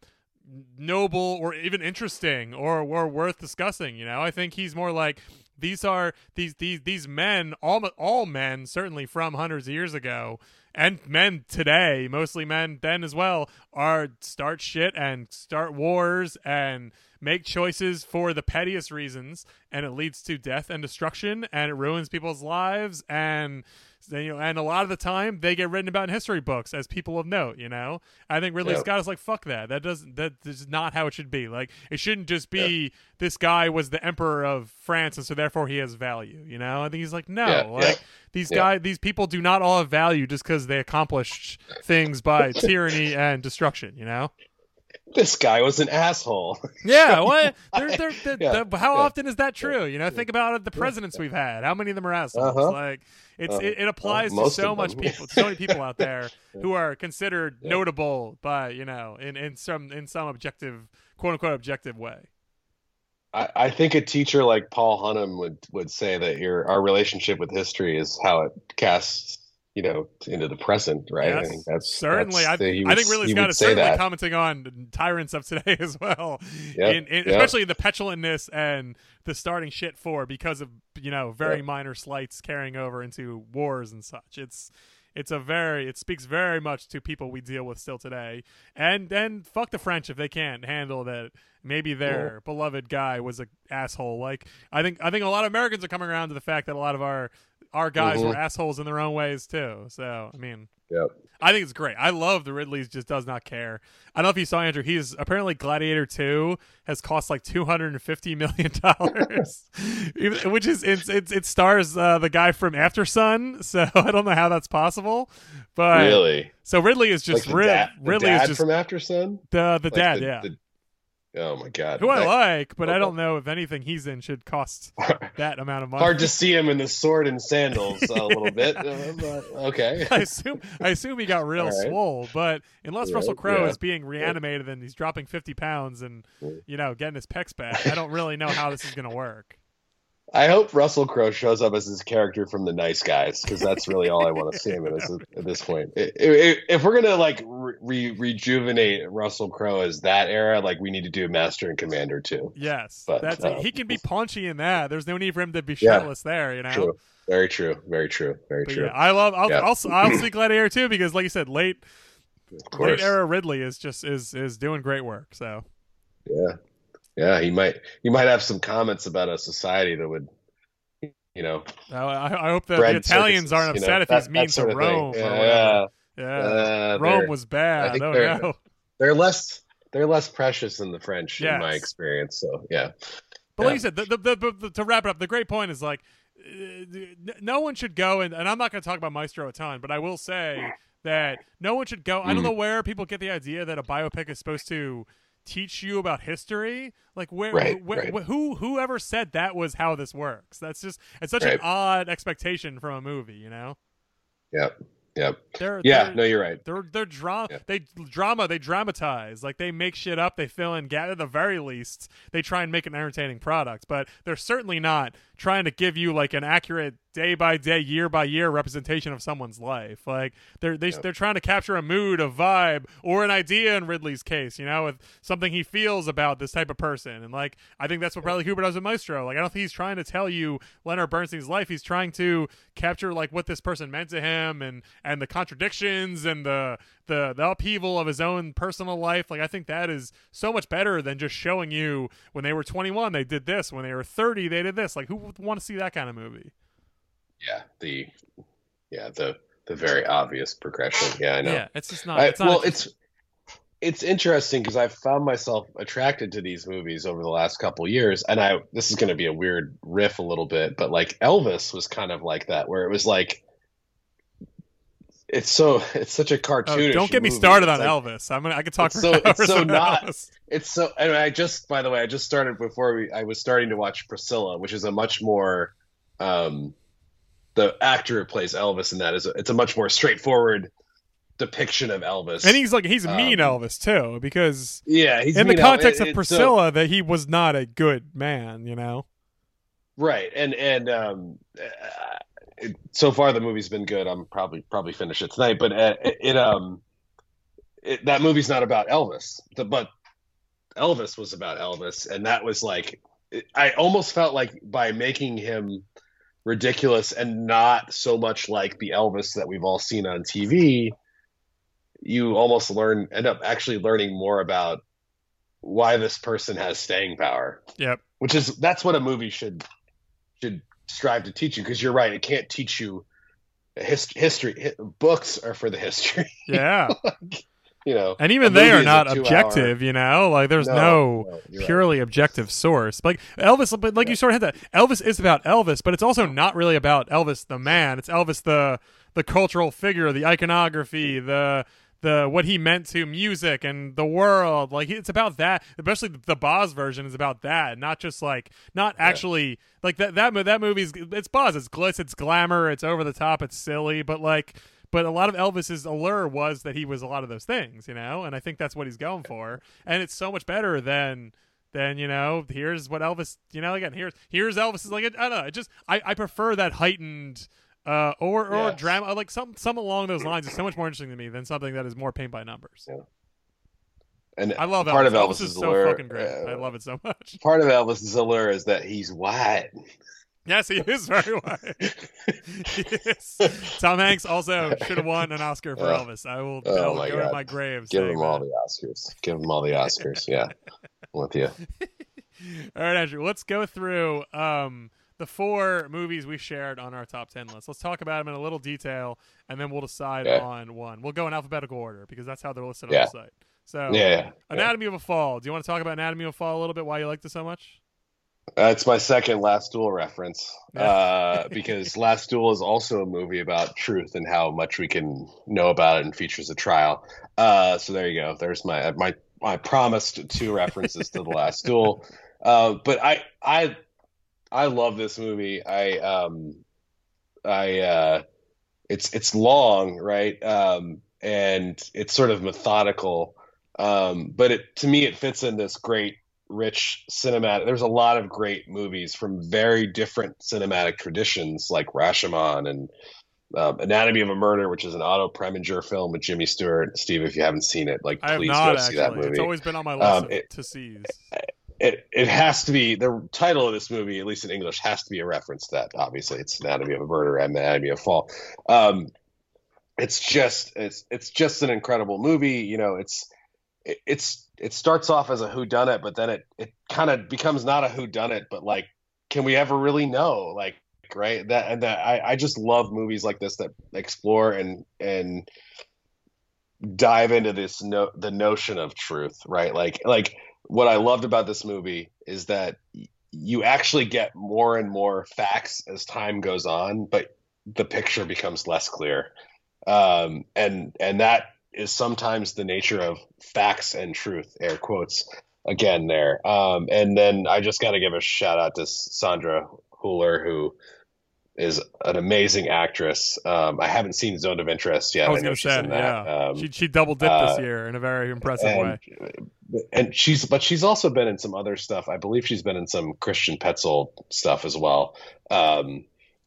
noble or even interesting or, or worth discussing, you know? I think he's more like, these are, these, these, these men, all, all men, certainly from hundreds of years ago, and men today, mostly men then as well, are start shit and start wars and make choices for the pettiest reasons, and it leads to death and destruction, and it ruins people's lives, and you know, and a lot of the time they get written about in history books as people of note. You know, I think Ridley yep. Scott is like, fuck that. That doesn't. That is not how it should be. Like, it shouldn't just be yep. this guy was the emperor of France, and so therefore he has value. You know, I think he's like, no, yeah, like yeah. these yeah. guys, these people do not all have value just because they accomplished things by tyranny and destruction. You know. This guy was an asshole. Yeah, what? They're, they're, they're, yeah, they're, how yeah. often is that true? You know, think about the presidents we've had. How many of them are assholes? Uh-huh. Like, it's uh, it, it applies uh, to so much people, so many people out there who are considered yeah. notable by you know in, in some in some objective, quote unquote, objective way. I, I think a teacher like Paul Hunnam would would say that your our relationship with history is how it casts you know, into the present, right? Yes, I think that's certainly. that's I, the, I think Ridley he Scott would is say certainly that. commenting on tyrants of today as well, Yep, in, in, yep. especially the petulantness and the starting shit for because of you know very Yep. minor slights carrying over into wars and such. It's it's a very it speaks very much to people we deal with still today, and and fuck the French if they can't handle that. Maybe their Cool. beloved guy was a asshole. Like I think I think a lot of Americans are coming around to the fact that a lot of our our guys Mhm. were assholes in their own ways too. So I mean. Yep. I think it's great. I love the Ridley's just does not care. I don't know if you saw Andrew. He's apparently Gladiator two has cost like two hundred and fifty million dollars, which is it's, it's it stars uh, the guy from After Sun. So I don't know how that's possible, but Really? so Ridley is just Like the Rid- dad, the Ridley dad is just from After Sun? the the Like dad, the- yeah. the- oh my god. Who I That- like, but I okay. don't know if anything he's in should cost that amount of money. Hard to see him in the sword and sandals a little bit. uh, but okay. I assume I assume he got real All right. swole, but unless Right, Russell Crowe yeah. is being reanimated and he's dropping fifty pounds and Yeah. you know getting his pecs back, I don't really know how this is going to work. I hope Russell Crowe shows up as his character from The Nice Guys, because that's really all I want to see him in this, at this point. I- I- If we're gonna like re- rejuvenate Russell Crowe as that era, like we need to do Master and Commander too. Yes, But, that's um, he can be punchy in that. There's no need for him to be Yeah. shirtless there, you know. True. Very true. Very true. Very But true. yeah, I love. I'll, Yeah. I'll, I'll see Gladiator too because, like you said, late Of late course. era Ridley is just is is doing great work. So Yeah. Yeah. He might. He might have some comments about a society that would, you know, uh, I, I hope that bread the Italians circuses, aren't you know, upset if that- he's mean that sort to of thing. Rome. Yeah. Or whatever. yeah. Yeah, Uh, Rome they're- was I bad. think Oh they're- no. They're less. They're less precious than the French, Yes. in my experience. So yeah. But Yeah. like you said, the, the, the, the, to wrap it up, the great point is like, uh, no one should go, and, and I'm not going to talk about Maestro a ton, but I will say that no one should go. I don't Mhm. know where people get the idea that a biopic is supposed to teach you about history. Like where, Right, where, right. wh- who, whoever said that was how this works. That's just it's such an Right. odd expectation from a movie, you know. Yep. Yep. They're, Yeah. they're, No, you're right. They're they're drama. Yeah. They drama. They dramatize. Like they make shit up. They fill in. At the very least, they try and make an entertaining product. But they're certainly not trying to give you like an accurate day by day, year by year representation of someone's life. Like they're they, Yep. they're trying to capture a mood, a vibe, or an idea. In Ridley's case, you know, with something he feels about this type of person. And like I think that's what Bradley Cooper does with Maestro. Like I don't think he's trying to tell you Leonard Bernstein's life. He's trying to capture like what this person meant to him and and the contradictions and the the the upheaval of his own personal life. Like I think that is so much better than just showing you when they were twenty-one they did this, when they were thirty they did this. Like who would want to see that kind of movie? Yeah. The. Yeah. The. The very obvious progression. Yeah. I know. Yeah, it's just not. I, It's not well, it's it's interesting because I've found myself attracted to these movies over the last couple years, and I this is going to be a weird riff a little bit, but like Elvis was kind of like that, where it was like it's so it's such a oh, cartoonish. don't get me movie. started It's on like- Elvis. I'm gonna. I could talk it's for so- hours it's so about not- Elvis. It's so, and I just, by the way, I just started before we, I was starting to watch Priscilla, which is a much more, um, the actor who plays Elvis in that is, a, it's a much more straightforward depiction of Elvis. And he's like he's mean Um, Elvis too, because yeah, he's in the mean Elvis. context It- of it- so- Priscilla, that he was not a good man. You know. right. And, and, um, uh, it, so far the movie's been good. I'm probably, probably finish it tonight, but uh, it, it, um, it, that movie's not about Elvis, The- but Elvis was about Elvis. And that was like, it, I almost felt like by making him ridiculous and not so much like the Elvis that we've all seen on T V, you almost learn, end up actually learning more about why this person has staying power. Yep. Which is, that's what a movie should, should strive to teach you. Cause you're right. It can't teach you his, history. Hi- books are for the history, Yeah. you know, And even a they movie are is a not two-hour- objective, you know? Like, there's no, no, you're right. purely objective source. Like, Elvis, but like Yeah. you sort of had that. Elvis is about Elvis, but it's also not really about Elvis the man. It's Elvis the the cultural figure, the iconography, the the what he meant to music and the world. Like, it's about that. Especially the Boz version is about that, not just like, not actually, like, that, that, that movie's, it's Boz. It's glitz, it's glamour, it's over the top, it's silly, but like, but a lot of Elvis's allure was that he was a lot of those things, you know, and I think that's what he's going for, and it's so much better than than you know. Here's what Elvis, you know, again, here's here's Elvis is like. I don't know. It just I I prefer that heightened Uh, or or Yes. drama, like some some along those lines is so much more interesting to me than something that is more paint by numbers. Yeah. And I love part Elvis. of Elvis Elvis's is so allure, fucking great. uh, I love it so much. part of Elvis's allure is that he's white. Yes, he is very white. Yes. Tom Hanks also should have won an Oscar for Uh, Elvis. I will, oh I will my go to God. my grave. Give saying him all that. the Oscars. Give him all the Oscars. Yeah, I'm with you. All right, Andrew. Let's go through um, the four movies we shared on our top ten list. Let's talk about them in a little detail, and then we'll decide Yeah. on one. We'll go in alphabetical order because that's how they're listed on Yeah. the site. So, Yeah, yeah, yeah. Anatomy of a Fall. Do you want to talk about Anatomy of a Fall a little bit? Why you liked it so much? Uh, it's my second Last Duel reference Yeah. uh, because Last Duel is also a movie about truth and how much we can know about it and features a trial. Uh, so there you go. There's my my my promised two references to the Last Duel. Uh, but I I I love this movie. I um I uh, it's it's long, right? Um, and it's sort of methodical. Um, but it to me it fits in this great rich cinematic. There's a lot of great movies from very different cinematic traditions, like Rashomon and um, Anatomy of a Murder, which is an Otto Preminger film with Jimmy Stewart. Steve, if you haven't seen it, like I have please not go see that actually. movie. It's always been on my list Um, of- it- to see. It it has to be the title of this movie, at least in English, has to be a reference to that. Obviously, it's Anatomy of a Murder and Anatomy of a Fall. Um, it's just it's it's just an incredible movie. You know, it's it, it's it starts off as a whodunit, but then it it kind of becomes not a whodunit, but like, can we ever really know? Like, right? That and that I I just love movies like this that explore and and dive into this no the notion of truth, right? Like like what I loved about this movie is that y- you actually get more and more facts as time goes on, but the picture becomes less clear. Um, and and that is sometimes the nature of facts and truth, air quotes again there. Um, and then I just got to give a shout out to Sandra Hüller, who is an amazing actress. Um, I haven't seen Zone of Interest yet. I was know going to she's say, in that. yeah. Um, she she double dipped uh, this year in a very impressive and, way. and she's but she's also been in some other stuff. I believe she's been in some Christian Petzold stuff as well. Um,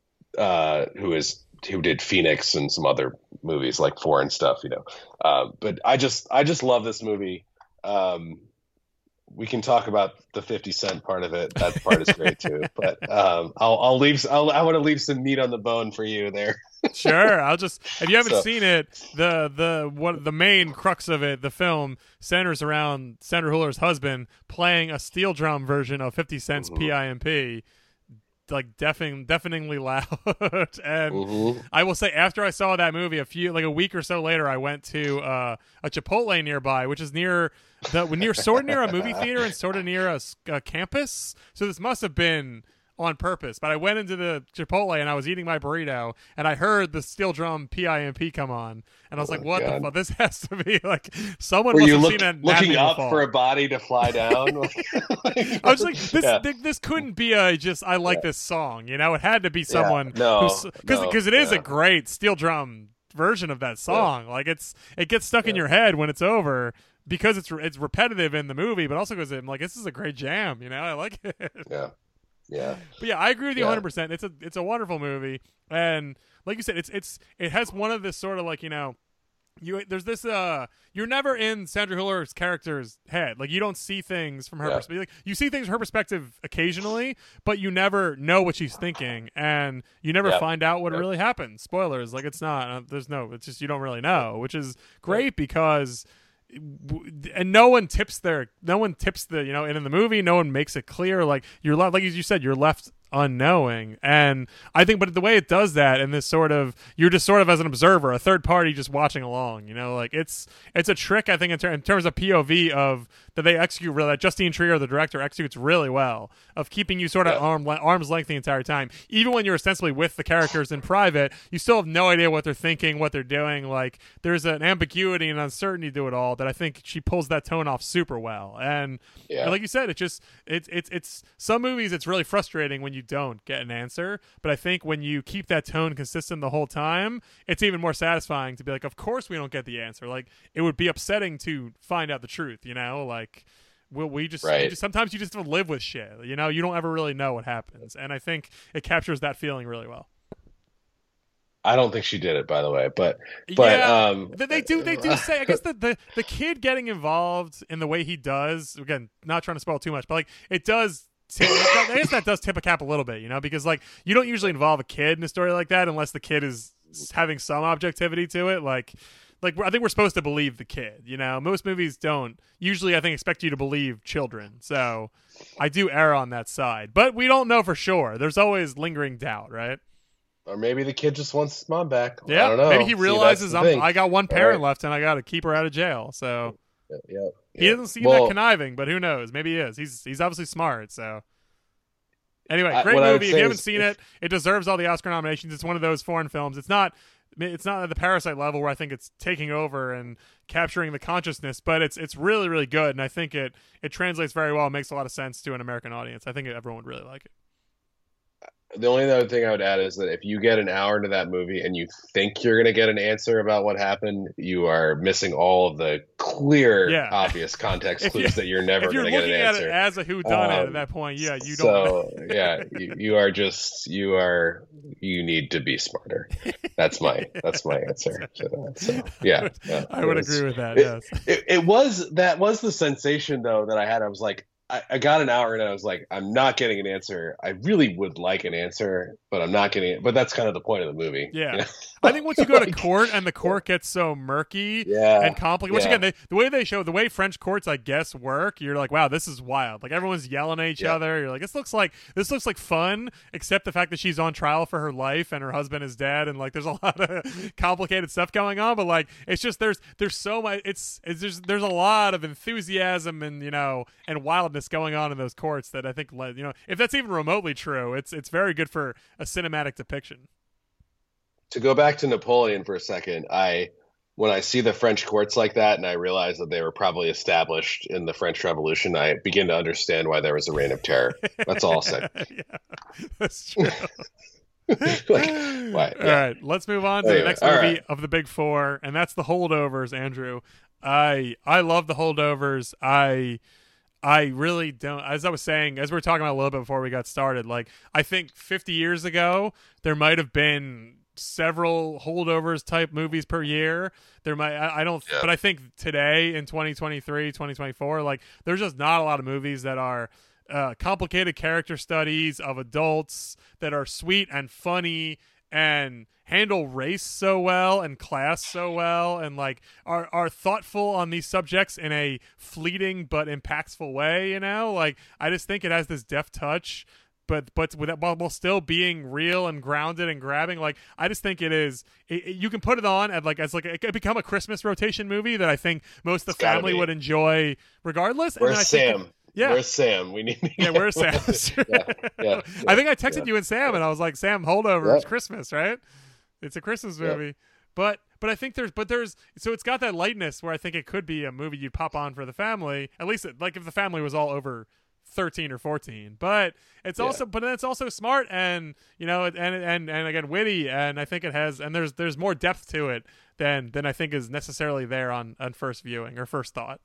uh, who is who did Phoenix and some other movies like foreign stuff, you know. Uh, but I just I just love this movie. Um, we can talk about the fifty cent part of it. That part is great too. But um, I'll I'll leave. I'll, I want to leave some meat on the bone for you there. Sure, I'll just if you haven't So- seen it, the the what the main crux of it, the film centers around Sandra Hüller's husband playing a steel drum version of fifty Cent's Mhm. P I M P, like deafening, deafeningly loud. And Mhm. I will say, after I saw that movie, a few like a week or so later, I went to uh, a Chipotle nearby, which is near the near sort of near a movie theater and sort of near a, s- a campus. So this must have been on purpose. But I went into the Chipotle and I was eating my burrito and I heard the steel drum P I M P come on, and I was Oh, like, "What God. the fuck? This has to be like someone Were must you have look, seen that looking Anatomy of a up Fall. for a body to fly down? I was like, this Yeah. th- this couldn't be a just I like Yeah. this song, you know? It had to be Yeah. someone No, who's because no, because it is yeah. a great steel drum version of that song. Like it's it gets stuck in your head when it's over because it's it's repetitive in the movie, but also because I'm like, this is a great jam, you know? I like it. Yeah, yeah. But yeah, I agree with you Yeah. one hundred percent. It's a it's a wonderful movie, and like you said, it's it's it has one of this sort of like, you know, you there's this uh you're never in Sandra Hüller's character's head. Like you don't see things from her Yeah. perspective. Like, you see things from her perspective occasionally, but you never know what she's thinking, and you never Yeah. find out what Yeah. really happened. Spoilers, like it's not. Uh, there's no. It's just you don't really know, which is great because. And no one tips their no one tips the you know and in the movie no one makes it clear, like you're left, like as you said, you're left unknowing. And I think but the way it does that in this sort of you're just sort of as an observer, a third party just watching along, you know, like it's it's a trick I think in, ter- in terms of P O V of that they execute really that Justine Trier, the director, executes really well of keeping you sort of Yeah. arm, arm's length the entire time. Even when you're ostensibly with the characters in private, you still have no idea what they're thinking, what they're doing. Like there's an ambiguity and uncertainty to it all that I think she pulls that tone off super well. And Yeah. and like you said, it just it's it's it's some movies it's really frustrating when you don't get an answer. But I think when you keep that tone consistent the whole time, it's even more satisfying to be like, of course we don't get the answer. Like it would be upsetting to find out the truth, you know? Like we we just, we Right. just sometimes you just have to live with shit. You know, you don't ever really know what happens. And I think it captures that feeling really well. I don't think she did it, by the way, but but Yeah, um, they, they do. They do say. I guess the, the the kid getting involved in the way he does. Again, not trying to spoil too much, but like it does. Tip, I guess that does tip a cap a little bit, you know, because like you don't usually involve a kid in a story like that unless the kid is having some objectivity to it. Like, like I think we're supposed to believe the kid. You know, most movies don't usually. I think expect you to believe children. So I do err on that side, but we don't know for sure. There's always lingering doubt, right? Or maybe the kid just wants his mom back. Yeah, I don't know. maybe he See, realizes I'm, thing. I got one parent right. left and I got to keep her out of jail. So yeah, yeah, he yeah. doesn't seem well, that conniving, but who knows? Maybe he is. He's he's obviously smart. So anyway, I, great what I would movie. If say you haven't is- seen it, it deserves all the Oscar nominations. It's one of those foreign films. It's not it's not at the Parasite level where I think it's taking over and capturing the consciousness, but it's it's really really good, and I think it it translates very well. It makes a lot of sense to an American audience. I think everyone would really like it. The only other thing I would add is that if you get an hour into that movie and you think you're going to get an answer about what happened, you are missing all of the clear, Yeah. obvious context If clues you- that you're never If you're going to get looking an at answer. it as a whodunit Um, at that point, yeah, you don't. So yeah, you, you are just you are you need to be smarter. That's my that's my answer to that. So yeah, yeah I would it was- agree with that. it- Yes. It, it was that was the sensation though that I had. I was like, I, I got an hour and I was like, I'm not getting an answer. I really would like an answer, but I'm not getting it. But that's kind of the point of the movie. Yeah. you know? I think once you go to Like, court and the court gets so murky yeah, and complicated, which yeah. again, they, the way they show, the way French courts, I guess, work, you're like, wow, this is wild. Like everyone's yelling at each Yeah. other. You're like, this looks like this looks like fun, except the fact that she's on trial for her life and her husband is dead, and like there's a lot of complicated stuff going on. But like, it's just there's there's so much. It's it's there's there's a lot of enthusiasm and you know and wildness going on in those courts that I think led you know if that's even remotely true, it's it's very good for a cinematic depiction. To go back to Napoleon for a second, I when I see the French courts like that and I realize that they were probably established in the French Revolution, I begin to understand why there was a reign of terror. That's all I'll say. Yeah, that's true. like, why? All Yeah. right, let's move on to the Anyway, next all movie right. of the big four, and that's The Holdovers. Andrew, I I love The Holdovers. I I really don't. As I was saying, as we were talking about a little bit before we got started, like I think fifty years ago there might have been several holdovers type movies per year. There might I, I don't, Yeah. but I think today in twenty twenty-three, twenty twenty-four, like there's just not a lot of movies that are. Uh, complicated character studies of adults that are sweet and funny and handle race so well and class so well and like are are thoughtful on these subjects in a fleeting but impactful way. You know, like I just think it has this deft touch. But but with while, while still being real and grounded and grabbing, like I just think it is. It, it- you can put it on at like as like it could become a Christmas rotation movie that I think most of the It's gotta family be. would enjoy regardless. And Where's then I think Sam? Yeah. Where's Sam? We need. yeah, where's Sam? yeah, yeah, I think I texted yeah. you and Sam, and I was like, "Sam, holdover. It's Yeah. Christmas, right? It's a Christmas Yeah. movie." But but I think there's but there's so it's got that lightness where I think it could be a movie you'd pop on for the family. At least it, like if the family was all over thirteen or fourteen. But it's Yeah. also but it's also smart and you know and and and again witty, and I think it has and there's there's more depth to it than than I think is necessarily there on on first viewing or first thought.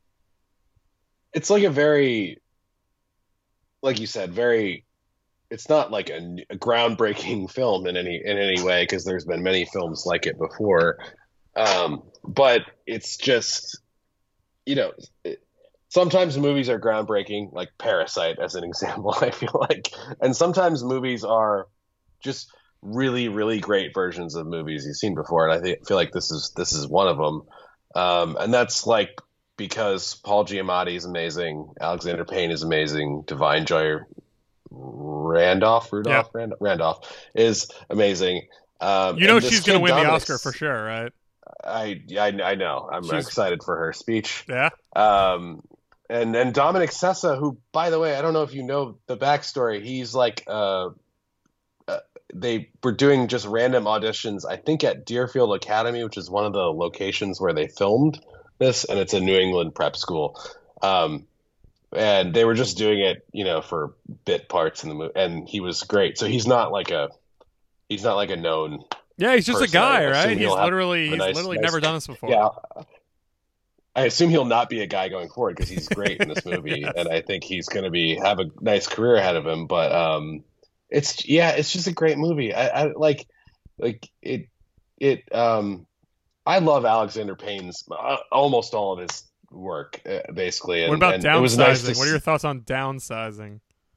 It's like a very, like you said, very. It's not like a, a groundbreaking film in any in any way because there's been many films like it before, um, but it's just, you know, it, sometimes movies are groundbreaking, like Parasite as an example. I feel like, and sometimes movies are just really really great versions of movies you've seen before, and I think, feel like this is this is one of them, um, and that's like because Paul Giamatti is amazing, Alexander Payne is amazing, Divine Joy Randolph, Rudolph, Yeah. Rand- Randolph is amazing. Um, You know and this she's going to kid win the Dominic's- Oscar for sure, right? I, I I know. I'm She's- excited for her speech. Yeah. Um, and and Dominic Sessa, who, by the way, I don't know if you know the backstory. He's like, uh, uh, they were doing just random auditions. I think at Deerfield Academy, which is one of the locations where they filmed this, and it's a New England prep school. Um, and they were just doing it, you know, for bit parts in the movie, and he was great. So he's not like a, he's not like a known. Yeah, he's just a person. guy, I assume right? He's he'll have literally a he's nice- literally nice- never done this before. Yeah, I assume he'll not be a guy going forward because he's great in this movie, Yes. and I think he's going to be have a nice career ahead of him. But um, it's yeah, it's just a great movie. I, I like like it it um I love Alexander Payne's uh, almost all of his work uh, basically. And, what about and downsizing? It was nice to what are your thoughts on downsizing?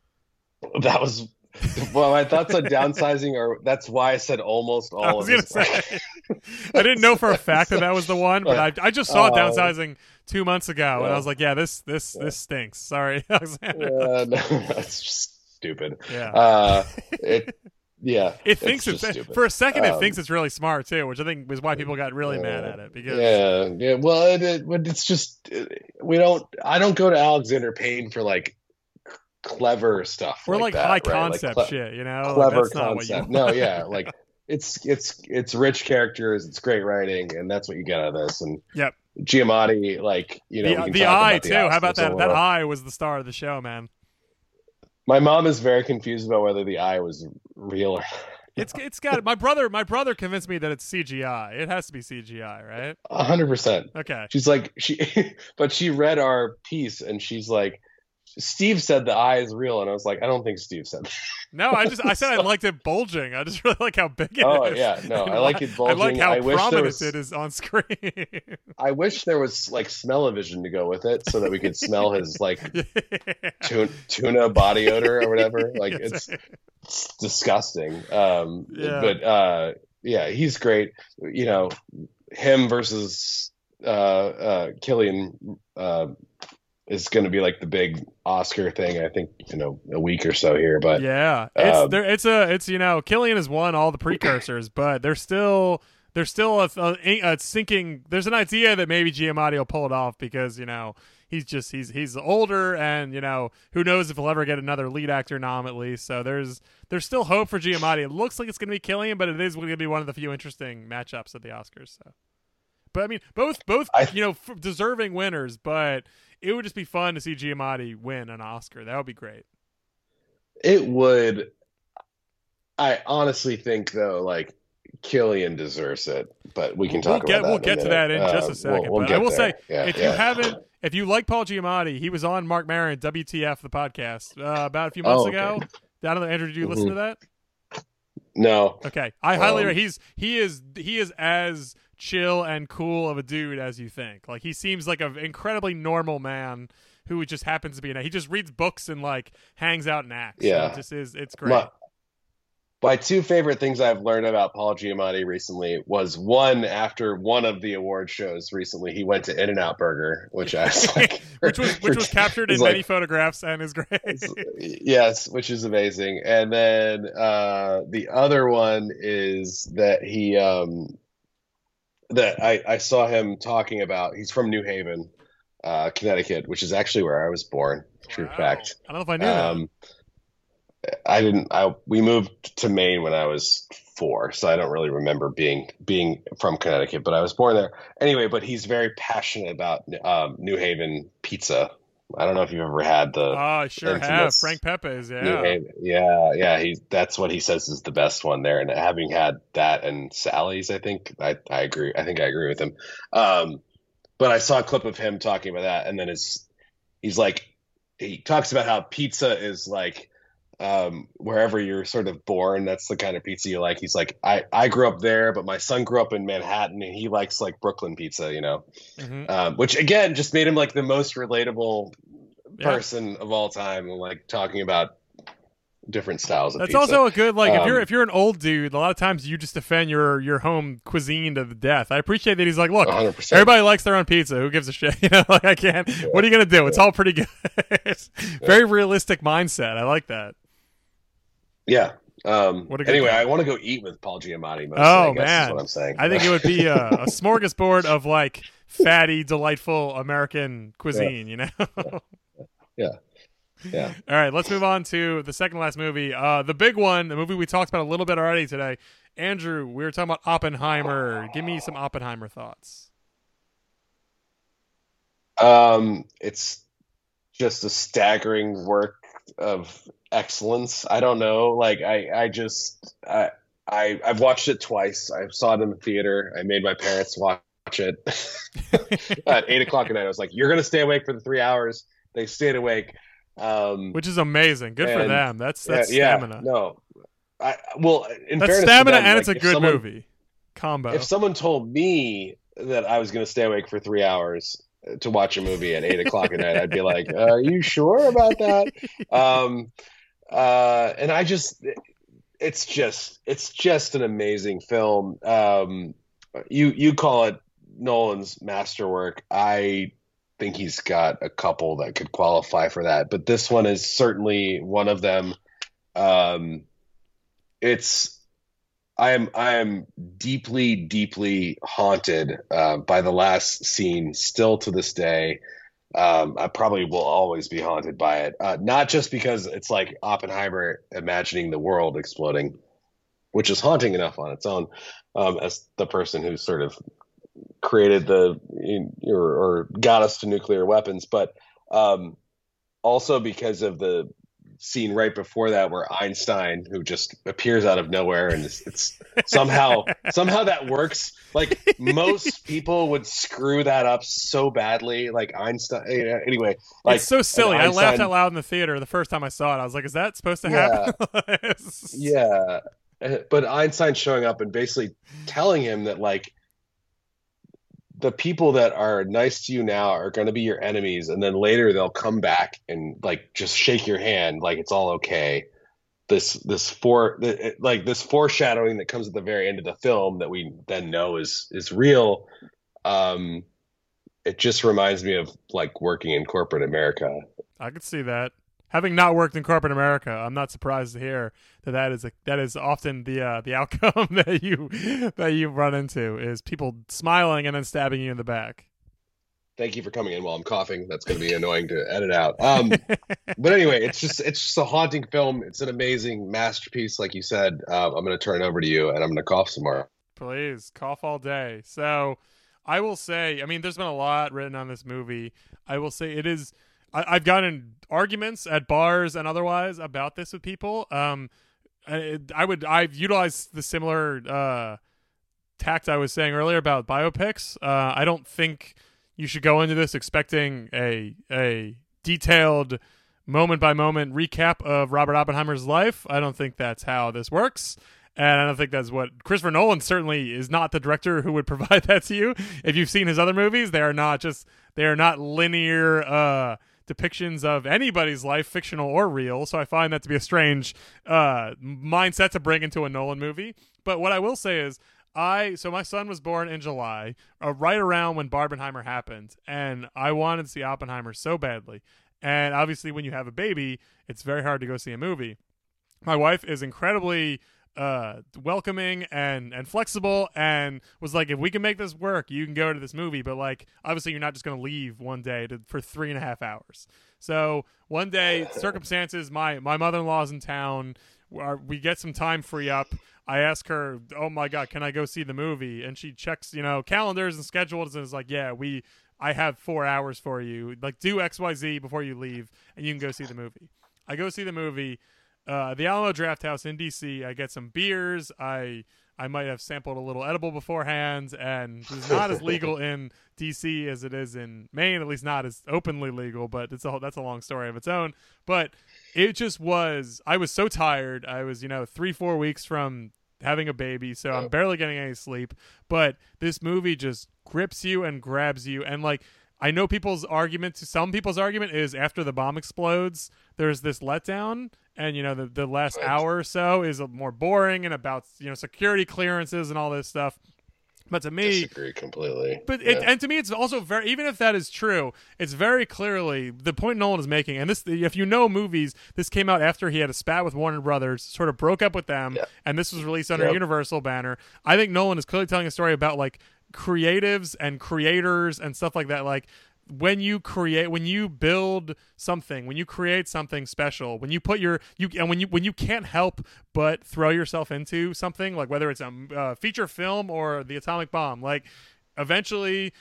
That was well, my thoughts on downsizing are that's why I said almost all I was of gonna his say I didn't know for a fact that that was the one, but I I just saw uh, downsizing two months ago, yeah. and I was like, yeah, this this yeah. this stinks. Sorry, Alexander. Uh, no, that's just stupid. Yeah. Uh, it yeah. It thinks it's, it's for a second. Um, it thinks it's really smart too, which I think is why people got really uh, mad at it. Because yeah, yeah. Well, it, it, it's just we don't. I don't go to Alexander Payne for like clever stuff or like, like that, high right? concept like, shit. You know, clever like, that's concept. Not what you no, yeah, like it's it's it's rich characters. It's great writing, and that's what you get out of this. And yep. Giamatti, like you know, the, we can the talk eye about the too. How about that? That little. eye was the star of the show, man. My mom is very confused about whether the eye was real or not. It's it's got my brother. My brother convinced me that it's C G I. It has to be C G I, right? A hundred percent. Okay. She's like she, but she read our piece and she's like, Steve said the eye is real, and I was like, I don't think Steve said that. No, I just I said I liked it bulging. I just really like how big it oh, is. Oh yeah, no, I like it bulging. I like how I prominent was, it is on screen. I wish there was like smell-o-vision to go with it, so that we could smell his like yeah. tuna, tuna body odor or whatever. Like yes, it's, it's disgusting. Um, yeah. But uh, yeah, he's great. You know, him versus uh, uh, Killian. Uh, is going to be like the big Oscar thing, I think, you know, a week or so here. But yeah, it's um, there. It's a, it's you know, Killian has won all the precursors, but there's still there's still a, a, a sinking. There's an idea that maybe Giamatti will pull it off because you know he's just he's he's older, and you know who knows if he'll ever get another lead actor nom at least. So there's there's still hope for Giamatti. It looks like it's going to be Killian, but it is going to be one of the few interesting matchups at the Oscars. So, but I mean, both both I, you know f- deserving winners, but. It would just be fun to see Giamatti win an Oscar. That would be great. It would. I honestly think, though, like Killian deserves it, but we can talk we'll get, about that. We'll get to that in uh, just a second. We'll, we'll but I will there. say, yeah, if yeah. you haven't, if you like Paul Giamatti, he was on Mark Maron W T F the podcast uh, about a few months oh, okay. ago. I don't know, Andrew. Did you mm-hmm. listen to that? No. Okay, I highly. Um, he's he is he is as chill and cool of a dude as you think. Like he seems like an incredibly normal man who just happens to be in. He just reads books and like hangs out and acts. Yeah, it just is. It's great. My, my two favorite things I've learned about Paul Giamatti recently was one after one of the award shows recently, he went to In-N-Out Burger, which I was like, which was which was captured in like, many photographs and is great. Yes, which is amazing. And then uh, the other one is that he um, that I, I saw him talking about. He's from New Haven. Uh, Connecticut, which is actually where I was born. True wow. fact. I don't know if I knew um, that. I didn't. I we moved to Maine when I was four, so I don't really remember being being from Connecticut. But I was born there anyway. But he's very passionate about um, New Haven pizza. I don't know if you've ever had the. Oh, I sure have. Frank Pepe's, yeah. New Haven. Yeah, yeah. He that's what he says is the best one there. And having had that and Sally's, I think I I agree. I think I agree with him. Um, But I saw a clip of him talking about that, and then it's he's like he talks about how pizza is like um, wherever you're sort of born, that's the kind of pizza you like. He's like, I, I grew up there, but my son grew up in Manhattan, and he likes like Brooklyn pizza, you know, mm-hmm. um, which again just made him like the most relatable person yeah. of all time, like talking about different styles of That's pizza. also a good like um, if you're if you're an old dude, a lot of times you just defend your your home cuisine to the death. I appreciate that he's like, look, one hundred percent. Everybody likes their own pizza. Who gives a shit? You know, like I can't. Yeah. What are you gonna do? It's yeah. all pretty good. Very yeah. realistic mindset. I like that. Yeah. Um, what anyway, guy. I want to go eat with Paul Giamatti. Mostly, oh I guess, man, is what I'm saying. I think it would be a, a smorgasbord of like fatty, delightful American cuisine. Yeah. You know. yeah. Yeah. All right, let's move on to the second last movie. Uh, the big one, the movie we talked about a little bit already today. Andrew, we were talking about Oppenheimer. Give me some Oppenheimer thoughts. Um, it's just a staggering work of excellence. I don't know. Like I, I just, I, I, I've watched it twice. I saw it in the theater. I made my parents watch it at eight o'clock at night. I was like, "You're gonna stay awake for the three hours." They stayed awake. Um, Which is amazing. Good and, for them. That's that's yeah, stamina. Yeah, no, I well, in That's fairness stamina to them, and like, it's a if good someone, movie combo. If someone told me that I was going to stay awake for three hours to watch a movie at eight o'clock at night, I'd be like, uh, "Are you sure about that?" Um, uh, and I just, it's just, it's just an amazing film. Um, you you call it Nolan's masterwork. I think he's got a couple that could qualify for that, but this one is certainly one of them. Um, it's I am I am deeply, deeply haunted uh, by the last scene still to this day. Um, I probably will always be haunted by it. Uh, not just because it's like Oppenheimer imagining the world exploding, which is haunting enough on its own, um, as the person who sort of created the or, or got us to nuclear weapons, but um, also because of the scene right before that where Einstein, who just appears out of nowhere, and it's, it's somehow somehow that works. Like most people would screw that up so badly. Like Einstein, anyway. Like, it's so silly. Einstein, I laughed out loud in the theater the first time I saw it. I was like, "Is that supposed to yeah, happen?" yeah. But Einstein showing up and basically telling him that like the people that are nice to you now are going to be your enemies, and then later they'll come back and like just shake your hand like it's all okay. This this for like this foreshadowing that comes at the very end of the film that we then know is is real. Um, it just reminds me of like working in corporate America. I could see that. Having not worked in corporate America, I'm not surprised to hear that that is a, that is often the uh, the outcome that you that you run into is people smiling and then stabbing you in the back. Thank you for coming in while I'm coughing. That's going to be annoying to edit out. Um, but anyway, it's just it's just a haunting film. It's an amazing masterpiece, like you said. Uh, I'm going to turn it over to you, and I'm going to cough some more. Please cough all day. So, I will say, I mean, there's been a lot written on this movie. I will say it is. I, I've gotten arguments at bars and otherwise about this with people. Um, I, I would I've utilized the similar uh, tact I was saying earlier about biopics. Uh, I don't think you should go into this expecting a a detailed moment by moment recap of Robert Oppenheimer's life. I don't think that's how this works. And I don't think that's what Christopher Nolan certainly is not the director who would provide that to you. If you've seen his other movies, they are not just they are not linear uh, depictions of anybody's life, fictional or real. So I find that to be a strange uh, mindset to bring into a Nolan movie. But what I will say is, I so my son was born in July, uh, right around when Barbenheimer happened, and I wanted to see Oppenheimer so badly. And obviously, when you have a baby, it's very hard to go see a movie. My wife is incredibly uh, welcoming and and flexible, and was like, "If we can make this work, you can go to this movie." But like, obviously, you're not just going to leave one day to, for three and a half hours. So one day, circumstances, my my mother-in-law's in town. We get some time free up. I ask her, "Oh my God, can I go see the movie?" And she checks, you know, calendars and schedules, and is like, "Yeah, we, I have four hours for you. Like, do X, Y, Z before you leave, and you can go see the movie." I go see the movie, uh, the Alamo Drafthouse in D C. I get some beers. I, I might have sampled a little edible beforehand, and it's not as legal in D C as it is in Maine. At least not as openly legal, but it's a that's a long story of its own. But it just was, I was so tired. I was, you know, three, four weeks from having a baby, so I'm barely getting any sleep. But this movie just grips you and grabs you. And like, I know people's argument, to some people's argument is after the bomb explodes, there's this letdown. And, you know, the, the last right. hour or so is more boring and about, you know, security clearances and all this stuff. But to me, disagree completely. But yeah. it, and to me, it's also very, even if that is true, it's very clearly the point Nolan is making. And this, if you know movies, this came out after he had a spat with Warner Brothers, sort of broke up with them, yeah. and this was released under yep. Universal banner. I think Nolan is clearly telling a story about like creatives and creators and stuff like that. Like, when you create, when you build something, when you create something special, when you put your you and when you when you can't help but throw yourself into something, like whether it's a uh, feature film or the atomic bomb, like eventually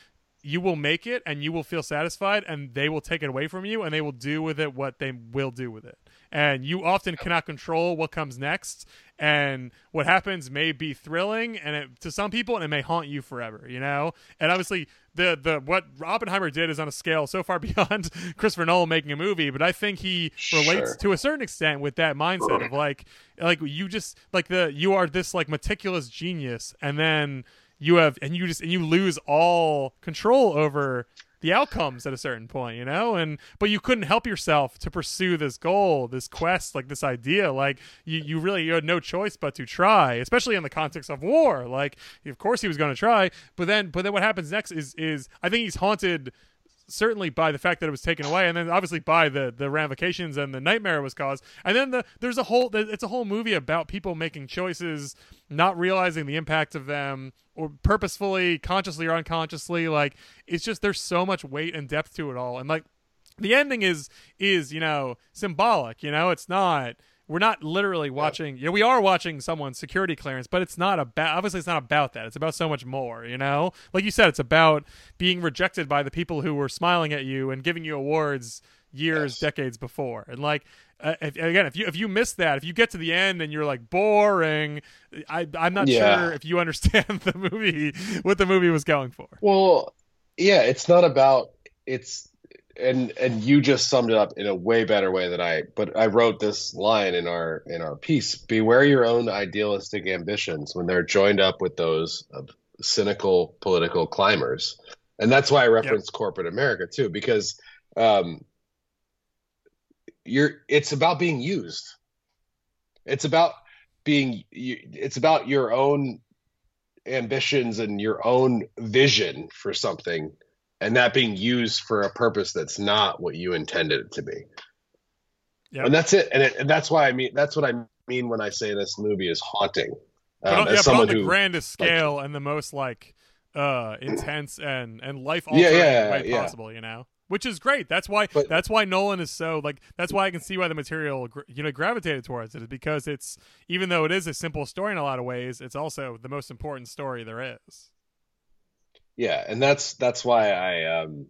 you will make it and you will feel satisfied, and they will take it away from you, and they will do with it what they will do with it. And you often cannot control what comes next, and what happens may be thrilling, and it, to some people, and it may haunt you forever, you know? And obviously, the the what Oppenheimer did is on a scale so far beyond Christopher Nolan making a movie, but I think he relates Sure. to a certain extent with that mindset of like, like you just, like the, you are this like meticulous genius, and then you have, and you just, and you lose all control over the outcomes at a certain point, you know, and but you couldn't help yourself to pursue this goal, this quest, like this idea. Like you, you really you had no choice but to try, especially in the context of war. Like, of course he was going to try, but then, but then what happens next is, is I think he's haunted certainly by the fact that it was taken away, and then obviously by the the ramifications and the nightmare it was caused. And then the there's a whole it's a whole movie about people making choices, not realizing the impact of them, or purposefully, consciously or unconsciously. Like, it's just, there's so much weight and depth to it all. And like, the ending is is you know, symbolic, you know. It's not, we're not literally watching, you know, we are watching someone's security clearance, but it's not about, obviously it's not about that. It's about so much more, you know? Like you said, it's about being rejected by the people who were smiling at you and giving you awards years, Yes. decades before. And like, uh, if, again, if you if you miss that, if you get to the end and you're like, boring, I, I'm not Yeah. sure if you understand the movie, what the movie was going for. Well, yeah, it's not about it's and and you just summed it up in a way better way than I but I wrote this line in our in our piece. Beware your own idealistic ambitions when they're joined up with those of cynical political climbers. And that's why I referenced corporate America too, because um you're it's about being used. It's about being it's about your own ambitions and your own vision for something, and that being used for a purpose that's not what you intended it to be. Yep. And that's it. And, it, and that's why I mean, that's what I mean when I say this movie is haunting. But Um, on, as yeah, but on someone the who, grandest scale and the most like uh intense and and life altering Yeah, yeah, way yeah. possible, you know, which is great. That's why But- that's why Nolan is so like, that's why I can see why the material gr- you know gravitated towards it, is because it's, even though it is a simple story in a lot of ways, it's also the most important story there is. yeah, and that's that's why I um,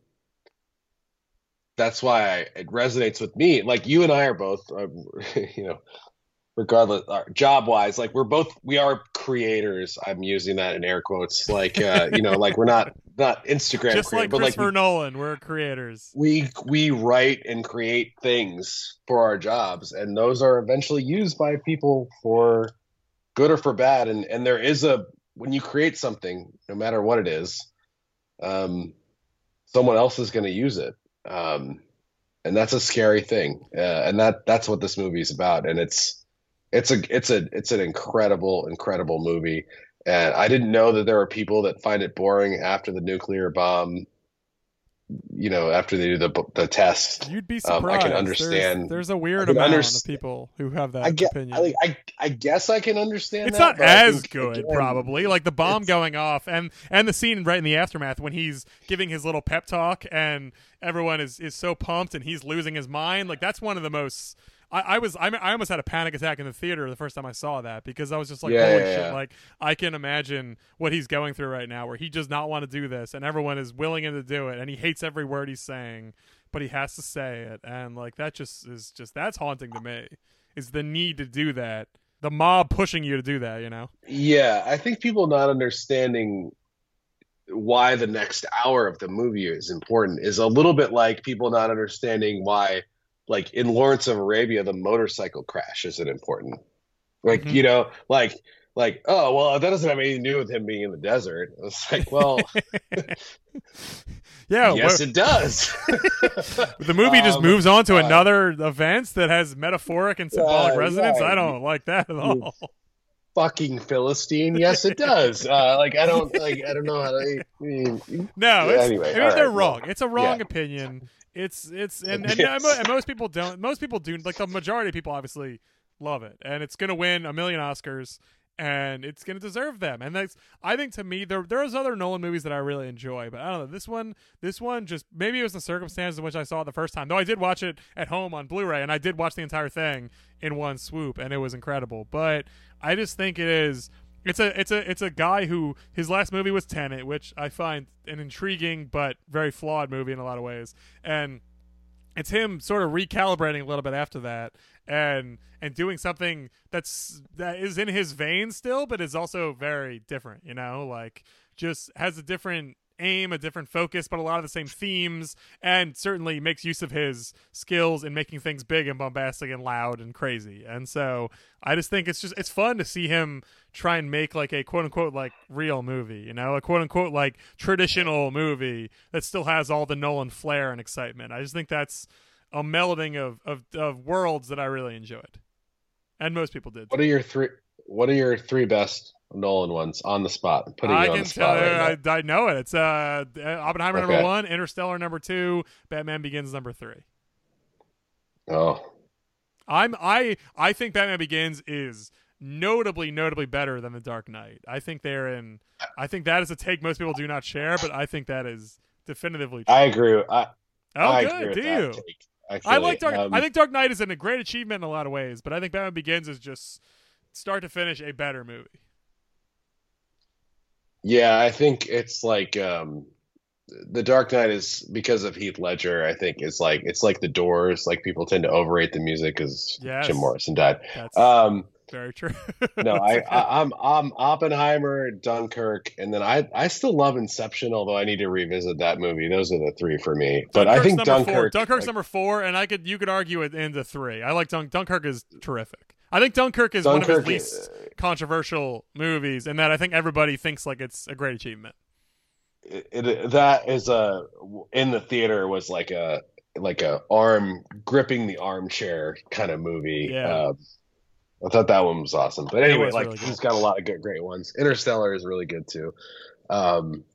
that's why I, it resonates with me. Like you and I are both, um, you know, regardless, uh, job wise, like we're both we are creators. I'm using that in air quotes, like uh, you know, like we're not not Instagram Just creators, like but like Christopher we, Nolan, we're creators. we we write and create things for our jobs, and those are eventually used by people for good or for bad. And and there is a when you create something, no matter what it is, um, someone else is going to use it, um, and that's a scary thing. Uh, and that that's what this movie is about. And it's it's a it's a it's an incredible incredible movie. And I didn't know that there are people that find it boring after the nuclear bomb. You know, after they do the the test. You'd be Um, I surprised. can There's- understand- There's, a weird I can amount underst- of people who have that I get, opinion. I, I, I guess I can understand. It's that, not but I as think, good, again, probably. Like the bomb it's- going off, and and the scene right in the aftermath when he's giving his little pep talk, and everyone is is so pumped, and he's losing his mind. Like that's one of the most. I, I was I, I almost had a panic attack in the theater the first time I saw that, because I was just like, Yeah, holy yeah, shit! yeah. Like I can imagine what he's going through right now, where he does not want to do this, and everyone is willing him to do it, and he hates every word he's saying, but he has to say it, and like that just is just that's haunting to me. Is the need to do that, the mob pushing you to do that, you know? Yeah, I think people not understanding why the next hour of the movie is important is a little bit like people not understanding why, like in Lawrence of Arabia, the motorcycle crash isn't important. Like, Mhm. you know, like, like, oh, well, that doesn't have anything to do with him being in the desert. It's like, well, Yeah, yes, wha- it does. the movie just Um, moves on to uh, another event that has metaphoric and symbolic Uh, resonance. yeah. I don't like that at all. Fucking Philistine. Yes, it does. Uh, like, I don't, like, I don't know how to. I mean, No, Yeah, it's, anyway, I mean all right, they're well, wrong. It's a wrong yeah. opinion. It's it's and and, Yes. and most people don't. Most people do. Like the majority of people obviously love it, and it's gonna win a million Oscars, and it's gonna deserve them. And that's, I think, to me, there there's other Nolan movies that I really enjoy, but I don't know, this one this one just, maybe it was the circumstances in which I saw it the first time. Though I did watch it at home on Blu-ray, and I did watch the entire thing in one swoop, and it was incredible. But I just think it is It's a it's a it's a guy who his last movie was Tenet, which I find an intriguing but very flawed movie in a lot of ways, and it's him sort of recalibrating a little bit after that, and and doing something that's that is in his vein still, but is also very different. You know, like just has a different aim, a different focus, but a lot of the same themes, and certainly makes use of his skills in making things big and bombastic and loud and crazy. And so I just think it's just it's fun to see him try and make like a quote unquote like real movie, you know, a quote unquote like traditional movie that still has all the Nolan flair and excitement. I just think that's a melding of of, of worlds that I really enjoyed, and most people did. What are your three? What are your three best Nolan ones on the spot? Putting I you on can the spot tell you, right I, I know it. It's uh, Oppenheimer Okay. number one, Interstellar number two, Batman Begins number three. now. Oh, I'm I I think Batman Begins is notably notably better than The Dark Knight. I think they're in. I think that is a take most people do not share, but I think that is definitively true. I agree. I oh, I good. agree with Do that you? take, actually. I like Dark. Um, I think Dark Knight is a great achievement in a lot of ways, but I think Batman Begins is just start to finish a better movie. Yeah, I think it's like um, the Dark Knight is because of Heath Ledger. I think it's like it's like The Doors. Like people tend to overrate the music because Yes. Jim Morrison died. That's Um, very true. no, I, I I'm I'm Oppenheimer, Dunkirk, and then I I still love Inception. Although I need to revisit that movie. Those are the three for me. But Dunkirk's I think number Dunkirk. Four. Dunkirk's like, number four, and I could you could argue it into three. I like Dunk. Dunkirk is terrific. I think Dunkirk is one of Dunkirk, his least controversial movies, and that I think everybody thinks like it's a great achievement. It, it, that is a in the theater was like a like a arm gripping the armchair kind of movie. Yeah. Uh, I thought that one was awesome. But anyway, was like really good. he's got a lot of good, great ones. Interstellar is really good too. Um,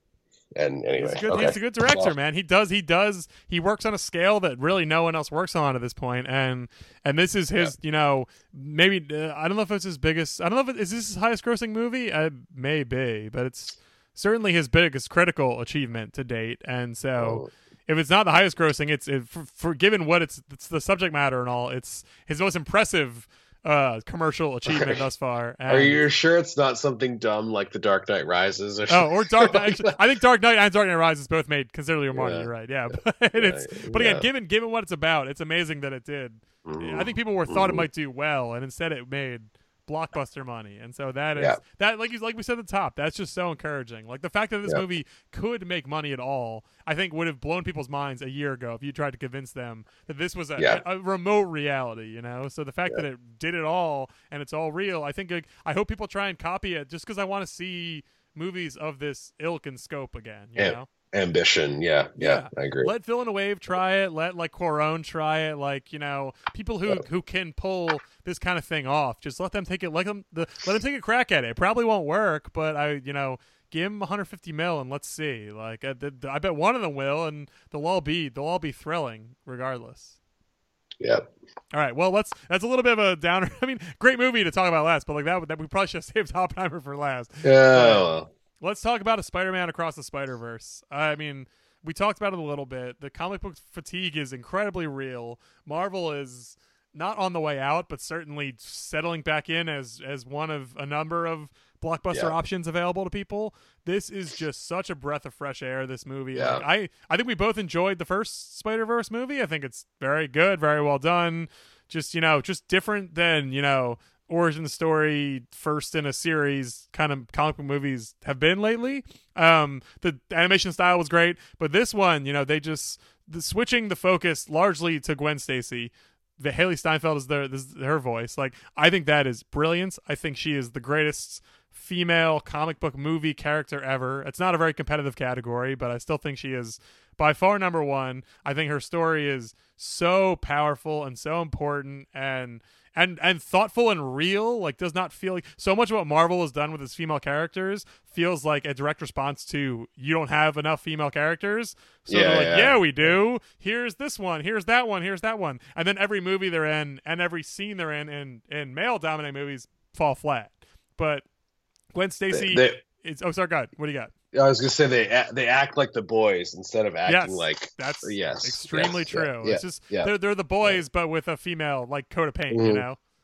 and anyway, He's a good, okay. he's a good director, Well, man. He does, he does, he works on a scale that really no one else works on at this point, and and this is his, you know, maybe uh, I don't know if it's his biggest. I don't know if it, is this his highest grossing movie. Uh, maybe, but it's certainly his biggest critical achievement to date, and so. Oh. If it's not the highest grossing, it's it, for, for given what it's, it's the subject matter and all, it's his most impressive uh, commercial achievement thus far. And, Are you sure it's not something dumb like The Dark Knight Rises? Or Oh, or Dark Knight. Actually, I think Dark Knight and Dark Knight Rises both made considerably more money. Yeah. You're right. Yeah, but it's but again, Yeah. given given what it's about, it's amazing that it did. Mhm. I think people were thought it Mhm. might do well, and instead it made blockbuster money. And so that is Yeah. that like you like we said at the top, that's just so encouraging. Like the fact that this Yeah. movie could make money at all, I think would have blown people's minds a year ago if you tried to convince them that this was a, Yeah. a, a remote reality, you know. So the fact Yeah. that it did it all and it's all real, I think like, I hope people try and copy it just because I want to see movies of this ilk and scope again, you Yeah. know. Ambition, yeah, yeah, I agree. Let Villeneuve try it. Let like Cuarón try it. Like you know, people who who can pull this kind of thing off. Just let them take it. Let them the let them take a crack at it. It probably won't work, but I you know give them one hundred fifty mil and let's see. Like I, the, I bet one of them will, and they'll all be they'll all be thrilling regardless. Yep. All right. Well, let's. That's a little bit of a downer. I mean, great movie to talk about last, but like that, that we probably should have saved Oppenheimer for last. Yeah. well, Let's talk about a Spider-Man Across the Spider-Verse. I mean, we talked about it a little bit. The comic book fatigue is incredibly real. Marvel is not on the way out, but certainly settling back in as as one of a number of blockbuster Yeah. options available to people. This is just such a breath of fresh air, this movie. Yeah. Like, I, I think we both enjoyed the first Spider-Verse movie. I think it's very good, very well done. Just, you know, just different than, you know, origin story first in a series kind of comic book movies have been lately. Um, the animation style was great, but this one, you know, they just the, switching the focus largely to Gwen Stacy. The Haley Steinfeld is their this is her voice. Like I think that is brilliant. I think she is the greatest female comic book movie character ever. It's not a very competitive category, but I still think she is by far number one. I think her story is so powerful and so important and and and thoughtful and real. Like does not feel like so much of what Marvel has done with its female characters feels like a direct response to you don't have enough female characters. So Yeah, they're like, yeah. yeah, we do. Here's this one. Here's that one. Here's that one. And then every movie they're in and every scene they're in in, in male dominated movies fall flat. But Gwen Stacy They- is oh sorry, God, what do you got? I was gonna say they act, they act like the boys instead of acting Yes, like that's yes, extremely yes, true. Yeah, It's just yeah. they're they're the boys, but with a female like coat of paint, you Mhm. know.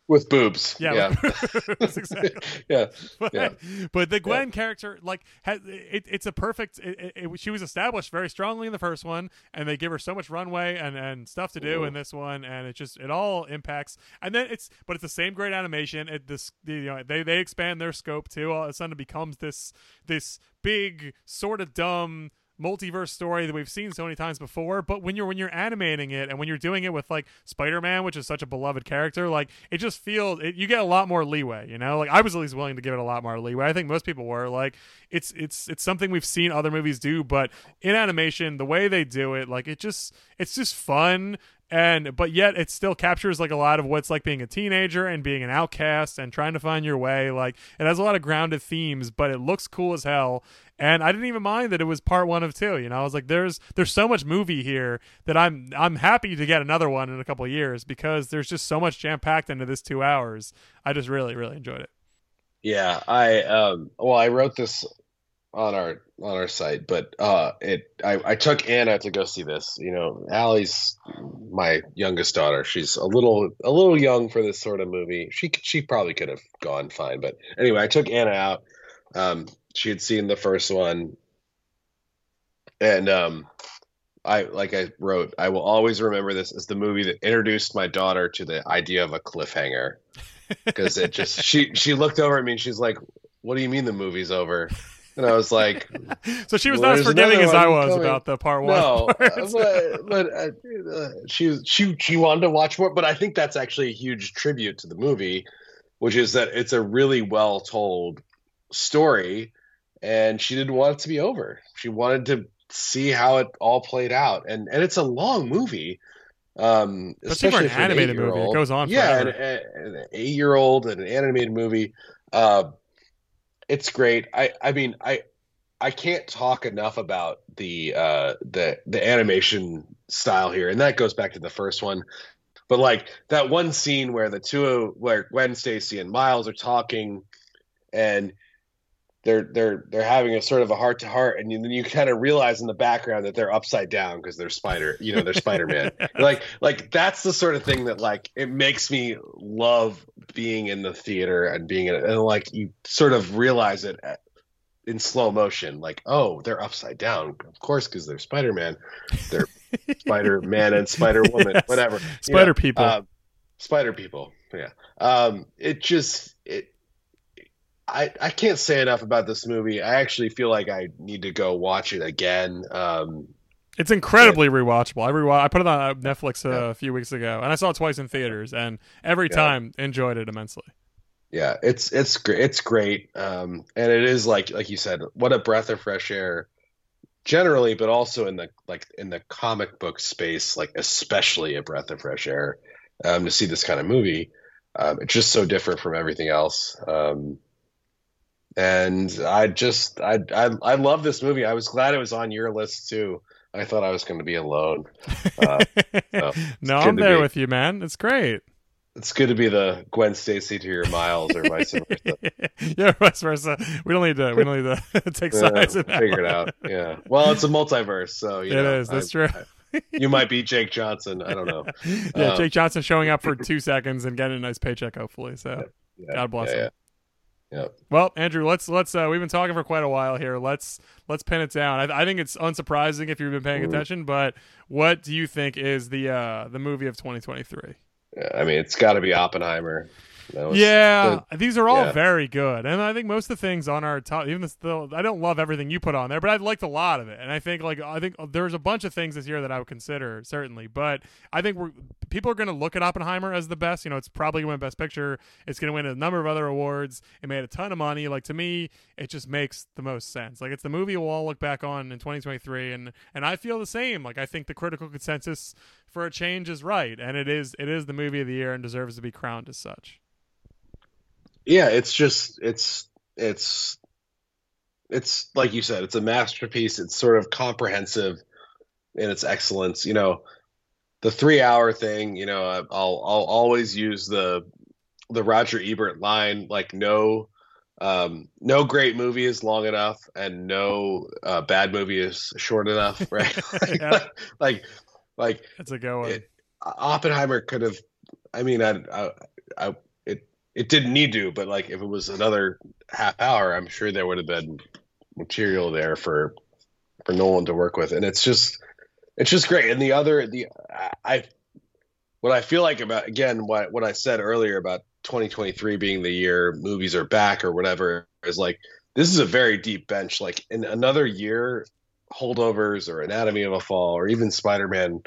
with boobs. Yeah, Yeah, with exactly. yeah, But, yeah. but the Gwen Yeah. character, like, has, it, it's a perfect. It, it, it- she was established very strongly in the first one, and they give her so much runway and, and stuff to do Mhm. in this one, and it just it all impacts. And then it's, but it's the same great animation. It this you know they they expand their scope too. All of a sudden, it becomes this this big sort of dumb multiverse story that we've seen so many times before. But when you're when you're animating it and when you're doing it with like Spider-Man, which is such a beloved character, like it just feels it, you get a lot more leeway, you know. Like I was at least willing to give it a lot more leeway. I think most people were. Like it's it's it's something we've seen other movies do, but in animation, the way they do it, like it just it's just fun. And but yet it still captures like a lot of what's like being a teenager and being an outcast and trying to find your way. Like it has a lot of grounded themes, but it looks cool as hell. And I didn't even mind that it was part one of two. You know, I was like, there's there's so much movie here that I'm I'm happy to get another one in a couple of years because there's just so much jam packed into this two hours. I just really really enjoyed it. Yeah, I um well I wrote this on our on our site, but uh it I, I took Anna to go see this. You know, Allie's my youngest daughter. She's a little a little young for this sort of movie. She she probably could have gone fine, but anyway, I took Anna out. Um she had seen the first one, and um I like I wrote, I will always remember this as the movie that introduced my daughter to the idea of a cliffhanger. Because it just she she looked over at me and she's like, "What do you mean the movie's over?" And I was like, so she was well, not as forgiving as I was coming. about the part one. No, but, but uh, uh, she she she wanted to watch more. But I think that's actually a huge tribute to the movie, which is that it's a really well told story, and she didn't want it to be over. She wanted to see how it all played out, and and it's a long movie. Um, especially for an animated an movie, it goes on yeah, forever. an, an eight-year-old and an animated movie. Uh, it's great. I, I mean, I, I can't talk enough about the, uh, the, the animation style here, and that goes back to the first one. But like that one scene where the two, where Gwen Stacy and Miles are talking, and they're they're they're having a sort of a heart to heart, and then you, you kind of realize in the background that they're upside down because they're Spider, you know, they're Spider-Man. like like that's the sort of thing that like it makes me love being in the theater and being in it, and like you sort of realize it in slow motion, like, oh, they're upside down, of course, because they're Spider-Man, they're Spider-Man and Spider-Woman, yes. whatever, Spider you know, people, uh, Spider people, yeah. Um, it just it. I, I can't say enough about this movie. I actually feel like I need to go watch it again. Um, it's incredibly it, rewatchable. I rewatch, I put it on Netflix uh, yeah. a few weeks ago, and I saw it twice in theaters, and every yeah. time enjoyed it immensely. Yeah, it's it's great. It's great, um, and it is like like you said, what a breath of fresh air. Generally, but also in the like in the comic book space, like especially a breath of fresh air um, to see this kind of movie. Um, it's just so different from everything else. Um, And I just, I, I, I love this movie. I was glad it was on your list too. I thought I was going to be alone. Uh, so no, I'm there be, with you, man. It's great. It's good to be the Gwen Stacy to your Miles, or vice versa. Yeah, vice versa. We don't need to. We don't need to take sides. Uh, in that figure one. it out. Yeah. Well, it's a multiverse, so you it know, is. That's I, true. I, you might be Jake Johnson. I don't know. Yeah, um, Jake Johnson showing up for two seconds and getting a nice paycheck, hopefully. So, yeah, God bless yeah, him. Yeah. Yeah. Well, Andrew, let's let's uh, we've been talking for quite a while here. Let's let's pin it down. I, I think it's unsurprising if you've been paying mm. attention, but what do you think is the uh, the movie of twenty twenty-three? Yeah, I mean, it's got to be Oppenheimer. Was, yeah, the, these are all yeah. very good, and I think most of the things on our top, even the, I don't love everything you put on there, but I liked a lot of it, and I think like I think there's a bunch of things this year that I would consider certainly, but I think we're people are going to look at Oppenheimer as the best. You know, it's probably going to win Best Picture. It's going to win a number of other awards. It made a ton of money. Like to me, it just makes the most sense. Like it's the movie we'll all look back on in twenty twenty-three, and and I feel the same. Like I think the critical consensus for a change is right, and it is it is the movie of the year and deserves to be crowned as such. Yeah, it's just it's it's it's like you said, it's a masterpiece. It's sort of comprehensive in its excellence. You know, the three hour thing, you know, I'll I'll always use the the Roger Ebert line, like no um no great movie is long enough and no uh, bad movie is short enough, right? like, yeah. like like that's a good one. It, Oppenheimer could have, I mean, I I, I it didn't need to, but like if it was another half hour, I'm sure there would have been material there for for Nolan to work with, and it's just it's just great. And the other the I what I feel like about again what what I said earlier about twenty twenty-three being the year movies are back or whatever is like this is a very deep bench. Like in another year, Holdovers or Anatomy of a Fall or even Spider-Man,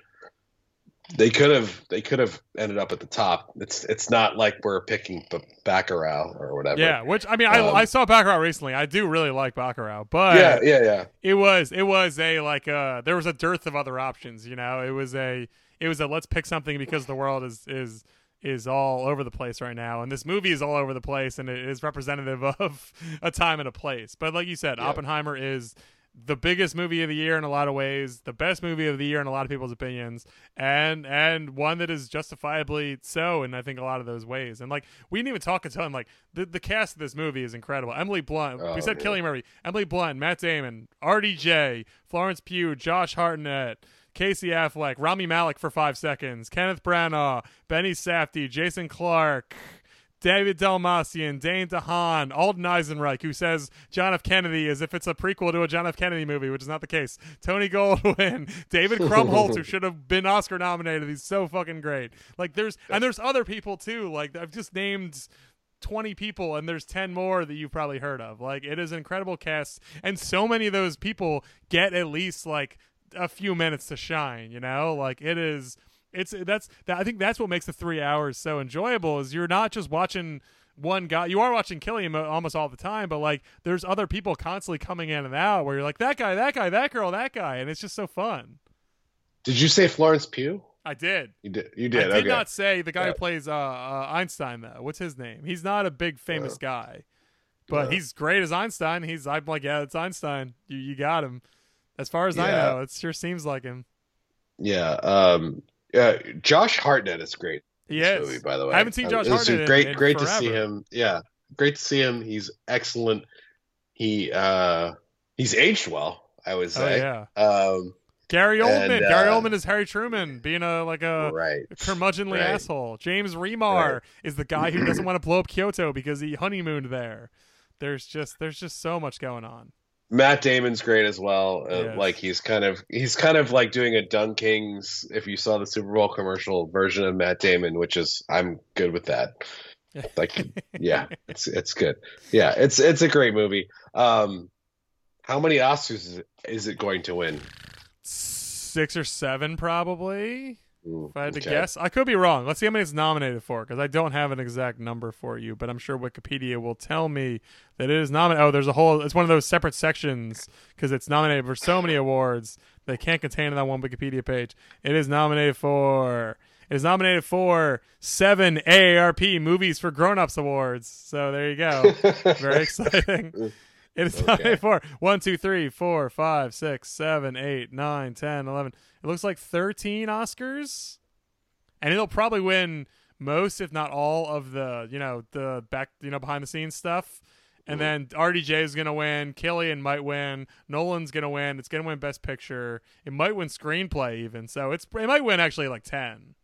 they could have they could have ended up at the top. It's it's not like we're picking B- Bacurau or whatever. Yeah, which I mean, I Um, I saw Bacurau recently. I do really like Bacurau, but yeah, yeah, yeah. it was it was a like uh there was a dearth of other options. You know, it was a it was a let's pick something because the world is is is all over the place right now, and this movie is all over the place, and it is representative of a time and a place. But like you said, Yeah. Oppenheimer is the biggest movie of the year in a lot of ways, the best movie of the year in a lot of people's opinions, and and one that is justifiably so in I think a lot of those ways. And like we didn't even talk a ton. Like the the cast of this movie is incredible. Emily Blunt, Oh, we said yeah. Cillian Murphy, Emily Blunt, Matt Damon, R D J, Florence Pugh, Josh Hartnett, Casey Affleck, Rami Malek for five seconds, Kenneth Branagh, Benny Safdie, Jason Clarke, David Dalmatian, Dane DeHaan, Alden Eisenreich, who says John F. Kennedy as if it's a prequel to a John F. Kennedy movie, which is not the case. Tony Goldwyn, David Krumholtz, who should have been Oscar nominated. He's so fucking great. Like there's and there's other people too. Like I've just named twenty people and there's ten more that you've probably heard of. Like it is an incredible cast, and so many of those people get at least like a few minutes to shine, you know? Like it is it's that's that I think that's what makes the three hours so enjoyable is you're not just watching one guy. You are watching Killian almost all the time, but like there's other people constantly coming in and out where you're like that guy, that guy, that girl, that guy, and it's just so fun. Did you say Florence Pugh? I did. You did. You did. I did okay. not say the guy Yeah. who plays uh, uh, Einstein though. What's his name? He's not a big famous Uh, guy, but uh. he's great as Einstein. He's I'm like yeah, it's Einstein. You you got him. As far as I Yeah. know, it sure seems like him. Yeah. Um. Yeah. Josh Hartnett is great. He in this is. movie, by the way. I haven't seen Um, Josh it's Hartnett in- Great. in great to forever. see him. Yeah. Great to see him. He's excellent. He uh he's aged well, I would Oh say. yeah. Um. Gary Oldman. And, Gary uh, Oldman is Harry Truman, being a like a right. curmudgeonly Right. asshole. James Remar Right. is the guy who doesn't want to blow up Kyoto because he honeymooned there. There's just there's just so much going on. Matt Damon's great as well. Uh, Yes. Like he's kind of he's kind of like doing a Dun Kings. If you saw the Super Bowl commercial version of Matt Damon, which is I'm good with that. Like yeah, it's it's good. Yeah, it's it's a great movie. Um, how many Oscars is it, is it going to win? Six or seven, probably. Ooh, If I had to okay. guess, I could be wrong. Let's see how many it's nominated for, because I don't have an exact number for you, but I'm sure Wikipedia will tell me that it is nominated. Oh, there's a whole. It's one of those separate sections because it's nominated for so many awards they can't contain in that one Wikipedia page. It is nominated for. It is nominated for seven A A R P Movies for Grown-Ups Awards. So there you go. Very exciting. It is Okay. nominated for one, two, three, four, five, six, seven, eight, nine, ten, eleven. It looks like thirteen Oscars, and it'll probably win most, if not all, of the you know the back you know behind the scenes stuff. And then R D J is gonna win. Killian might win. Nolan's gonna win. It's gonna win Best Picture. It might win Screenplay even. So it's it might win actually like ten.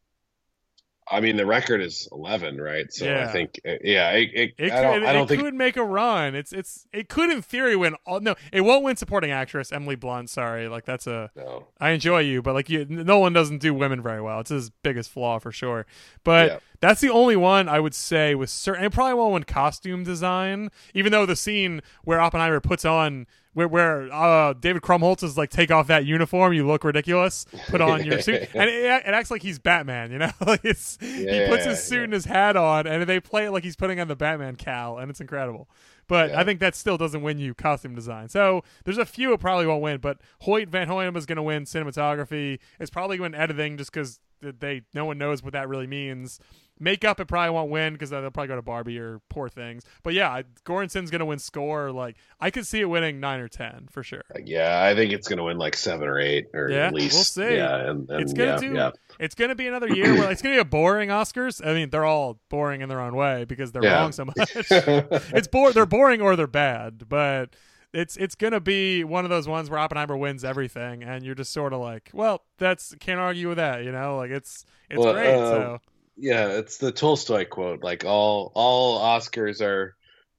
I mean, the record is eleven, right? So Yeah. I think, uh, yeah, it, it, It I could, don't, I it don't think could make a run. It's it's it could in theory win all. No, it won't win supporting actress. Emily Blunt. Sorry, like that's a. no. I enjoy you, but like you, Nolan doesn't do women very well. It's his biggest flaw for sure. But Yeah. that's the only one I would say with certain. It probably won't win costume design, even though the scene where Oppenheimer puts on. Where where uh, David Krumholtz is like, take off that uniform, you look ridiculous. Put on your suit, and it, it acts like he's Batman. You know, like it's he Yeah, puts his suit yeah. and his hat on, and they play it like he's putting on the Batman cowl, and it's incredible. But Yeah. I think that still doesn't win you costume design. So there's a few it probably won't win, but Hoyt Van Hoyem is going to win cinematography. It's probably going to win editing just because they no one knows what that really means. Makeup, it probably won't win because they'll probably go to Barbie or Poor Things. But yeah, Goranson's going to win score. Like I could see it winning nine or ten for sure. Yeah, I think it's going to win like seven or eight, or Yeah, at least. we'll see. Yeah, and, and It's gonna yeah, do. yeah. It's gonna be another year where it's gonna be a boring Oscars. I mean, they're all boring in their own way because they're Yeah. wrong so much. It's bore. They're boring or they're bad, but it's it's gonna be one of those ones where Oppenheimer wins everything, and you're just sort of like, well, that's can't argue with that, you know. Like it's it's Well, great. uh, so yeah, it's the Tolstoy quote. Like all all Oscars are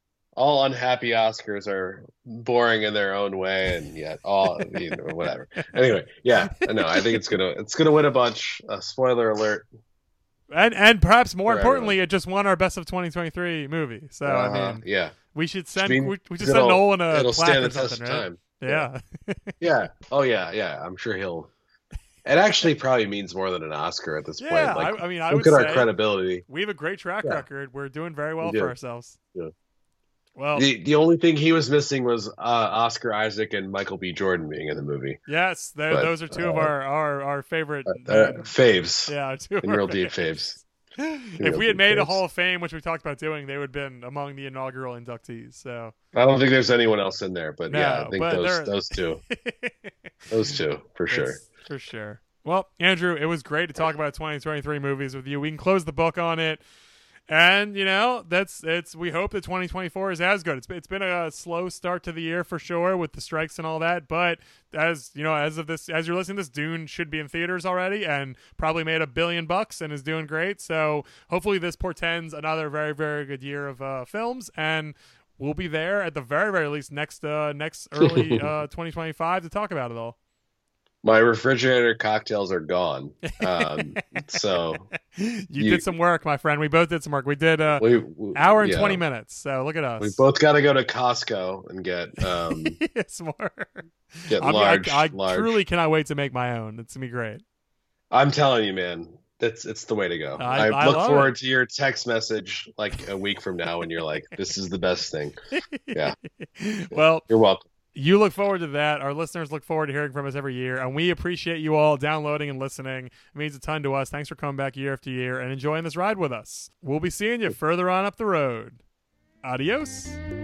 all unhappy Oscars are boring in their own way, and yet all you know whatever. Anyway, yeah, no, I think it's gonna it's gonna win a bunch. Uh, spoiler alert. And and perhaps more For importantly, everyone. it just won our best of twenty twenty-three movie. So Uh, I mean, yeah, we should send Should be- we, we should send it'll- Nolan a it'll plaque stand or the test something, of right? time. Yeah. Yeah. Oh yeah, yeah. I'm sure he'll. It actually probably means more than an Oscar at this Yeah, point. Like, I, I mean, I look would at our say credibility. we have a great track Yeah. record. We're doing very well We for do. ourselves. Yeah. Well, The the only thing he was missing was uh, Oscar Isaac and Michael B. Jordan being in the movie. yes, they're- But, those are two of uh, our, our, our favorite Uh, uh, faves. yeah, two of in our real deep faves. faves. If real we had deep made a faves. Hall of Fame, which we talked about doing, they would have been among the inaugural inductees. So I don't think there's anyone else in there, but No, yeah, I think but those they're- those two, those two for sure. It's- for sure. Well, Andrew, it was great to talk about twenty twenty-three movies with you. We can close the book on it. And you know that's it's. We hope that twenty twenty-four is as good. It's it's been a slow start to the year for sure with the strikes and all that. But as you know, as of this, as you're listening, this Dune should be in theaters already and probably made a billion bucks and is doing great. So hopefully this portends another very very good year of uh, films, and we'll be there at the very very least next uh, next early uh, twenty twenty-five to talk about it all. My refrigerator cocktails are gone. Um, so You, You- did some work, my friend. We both did some work. We did uh, we, we hour and yeah, twenty minutes. So look at us. We both got to go to Costco and get um, It's more. get I, mean, large. I, I large. truly cannot wait to make my own. It's gonna be great. I'm telling you, man, that's it's the way to go. I- I, I look love forward to your text message like a week from now when you're like, "This is the best thing." Yeah. Well, You're welcome. you look forward to that. Our listeners look forward to hearing from us every year, and we appreciate you all downloading and listening. It means a ton to us. Thanks for coming back year after year and enjoying this ride with us. We'll be seeing you further on up the road. Adios.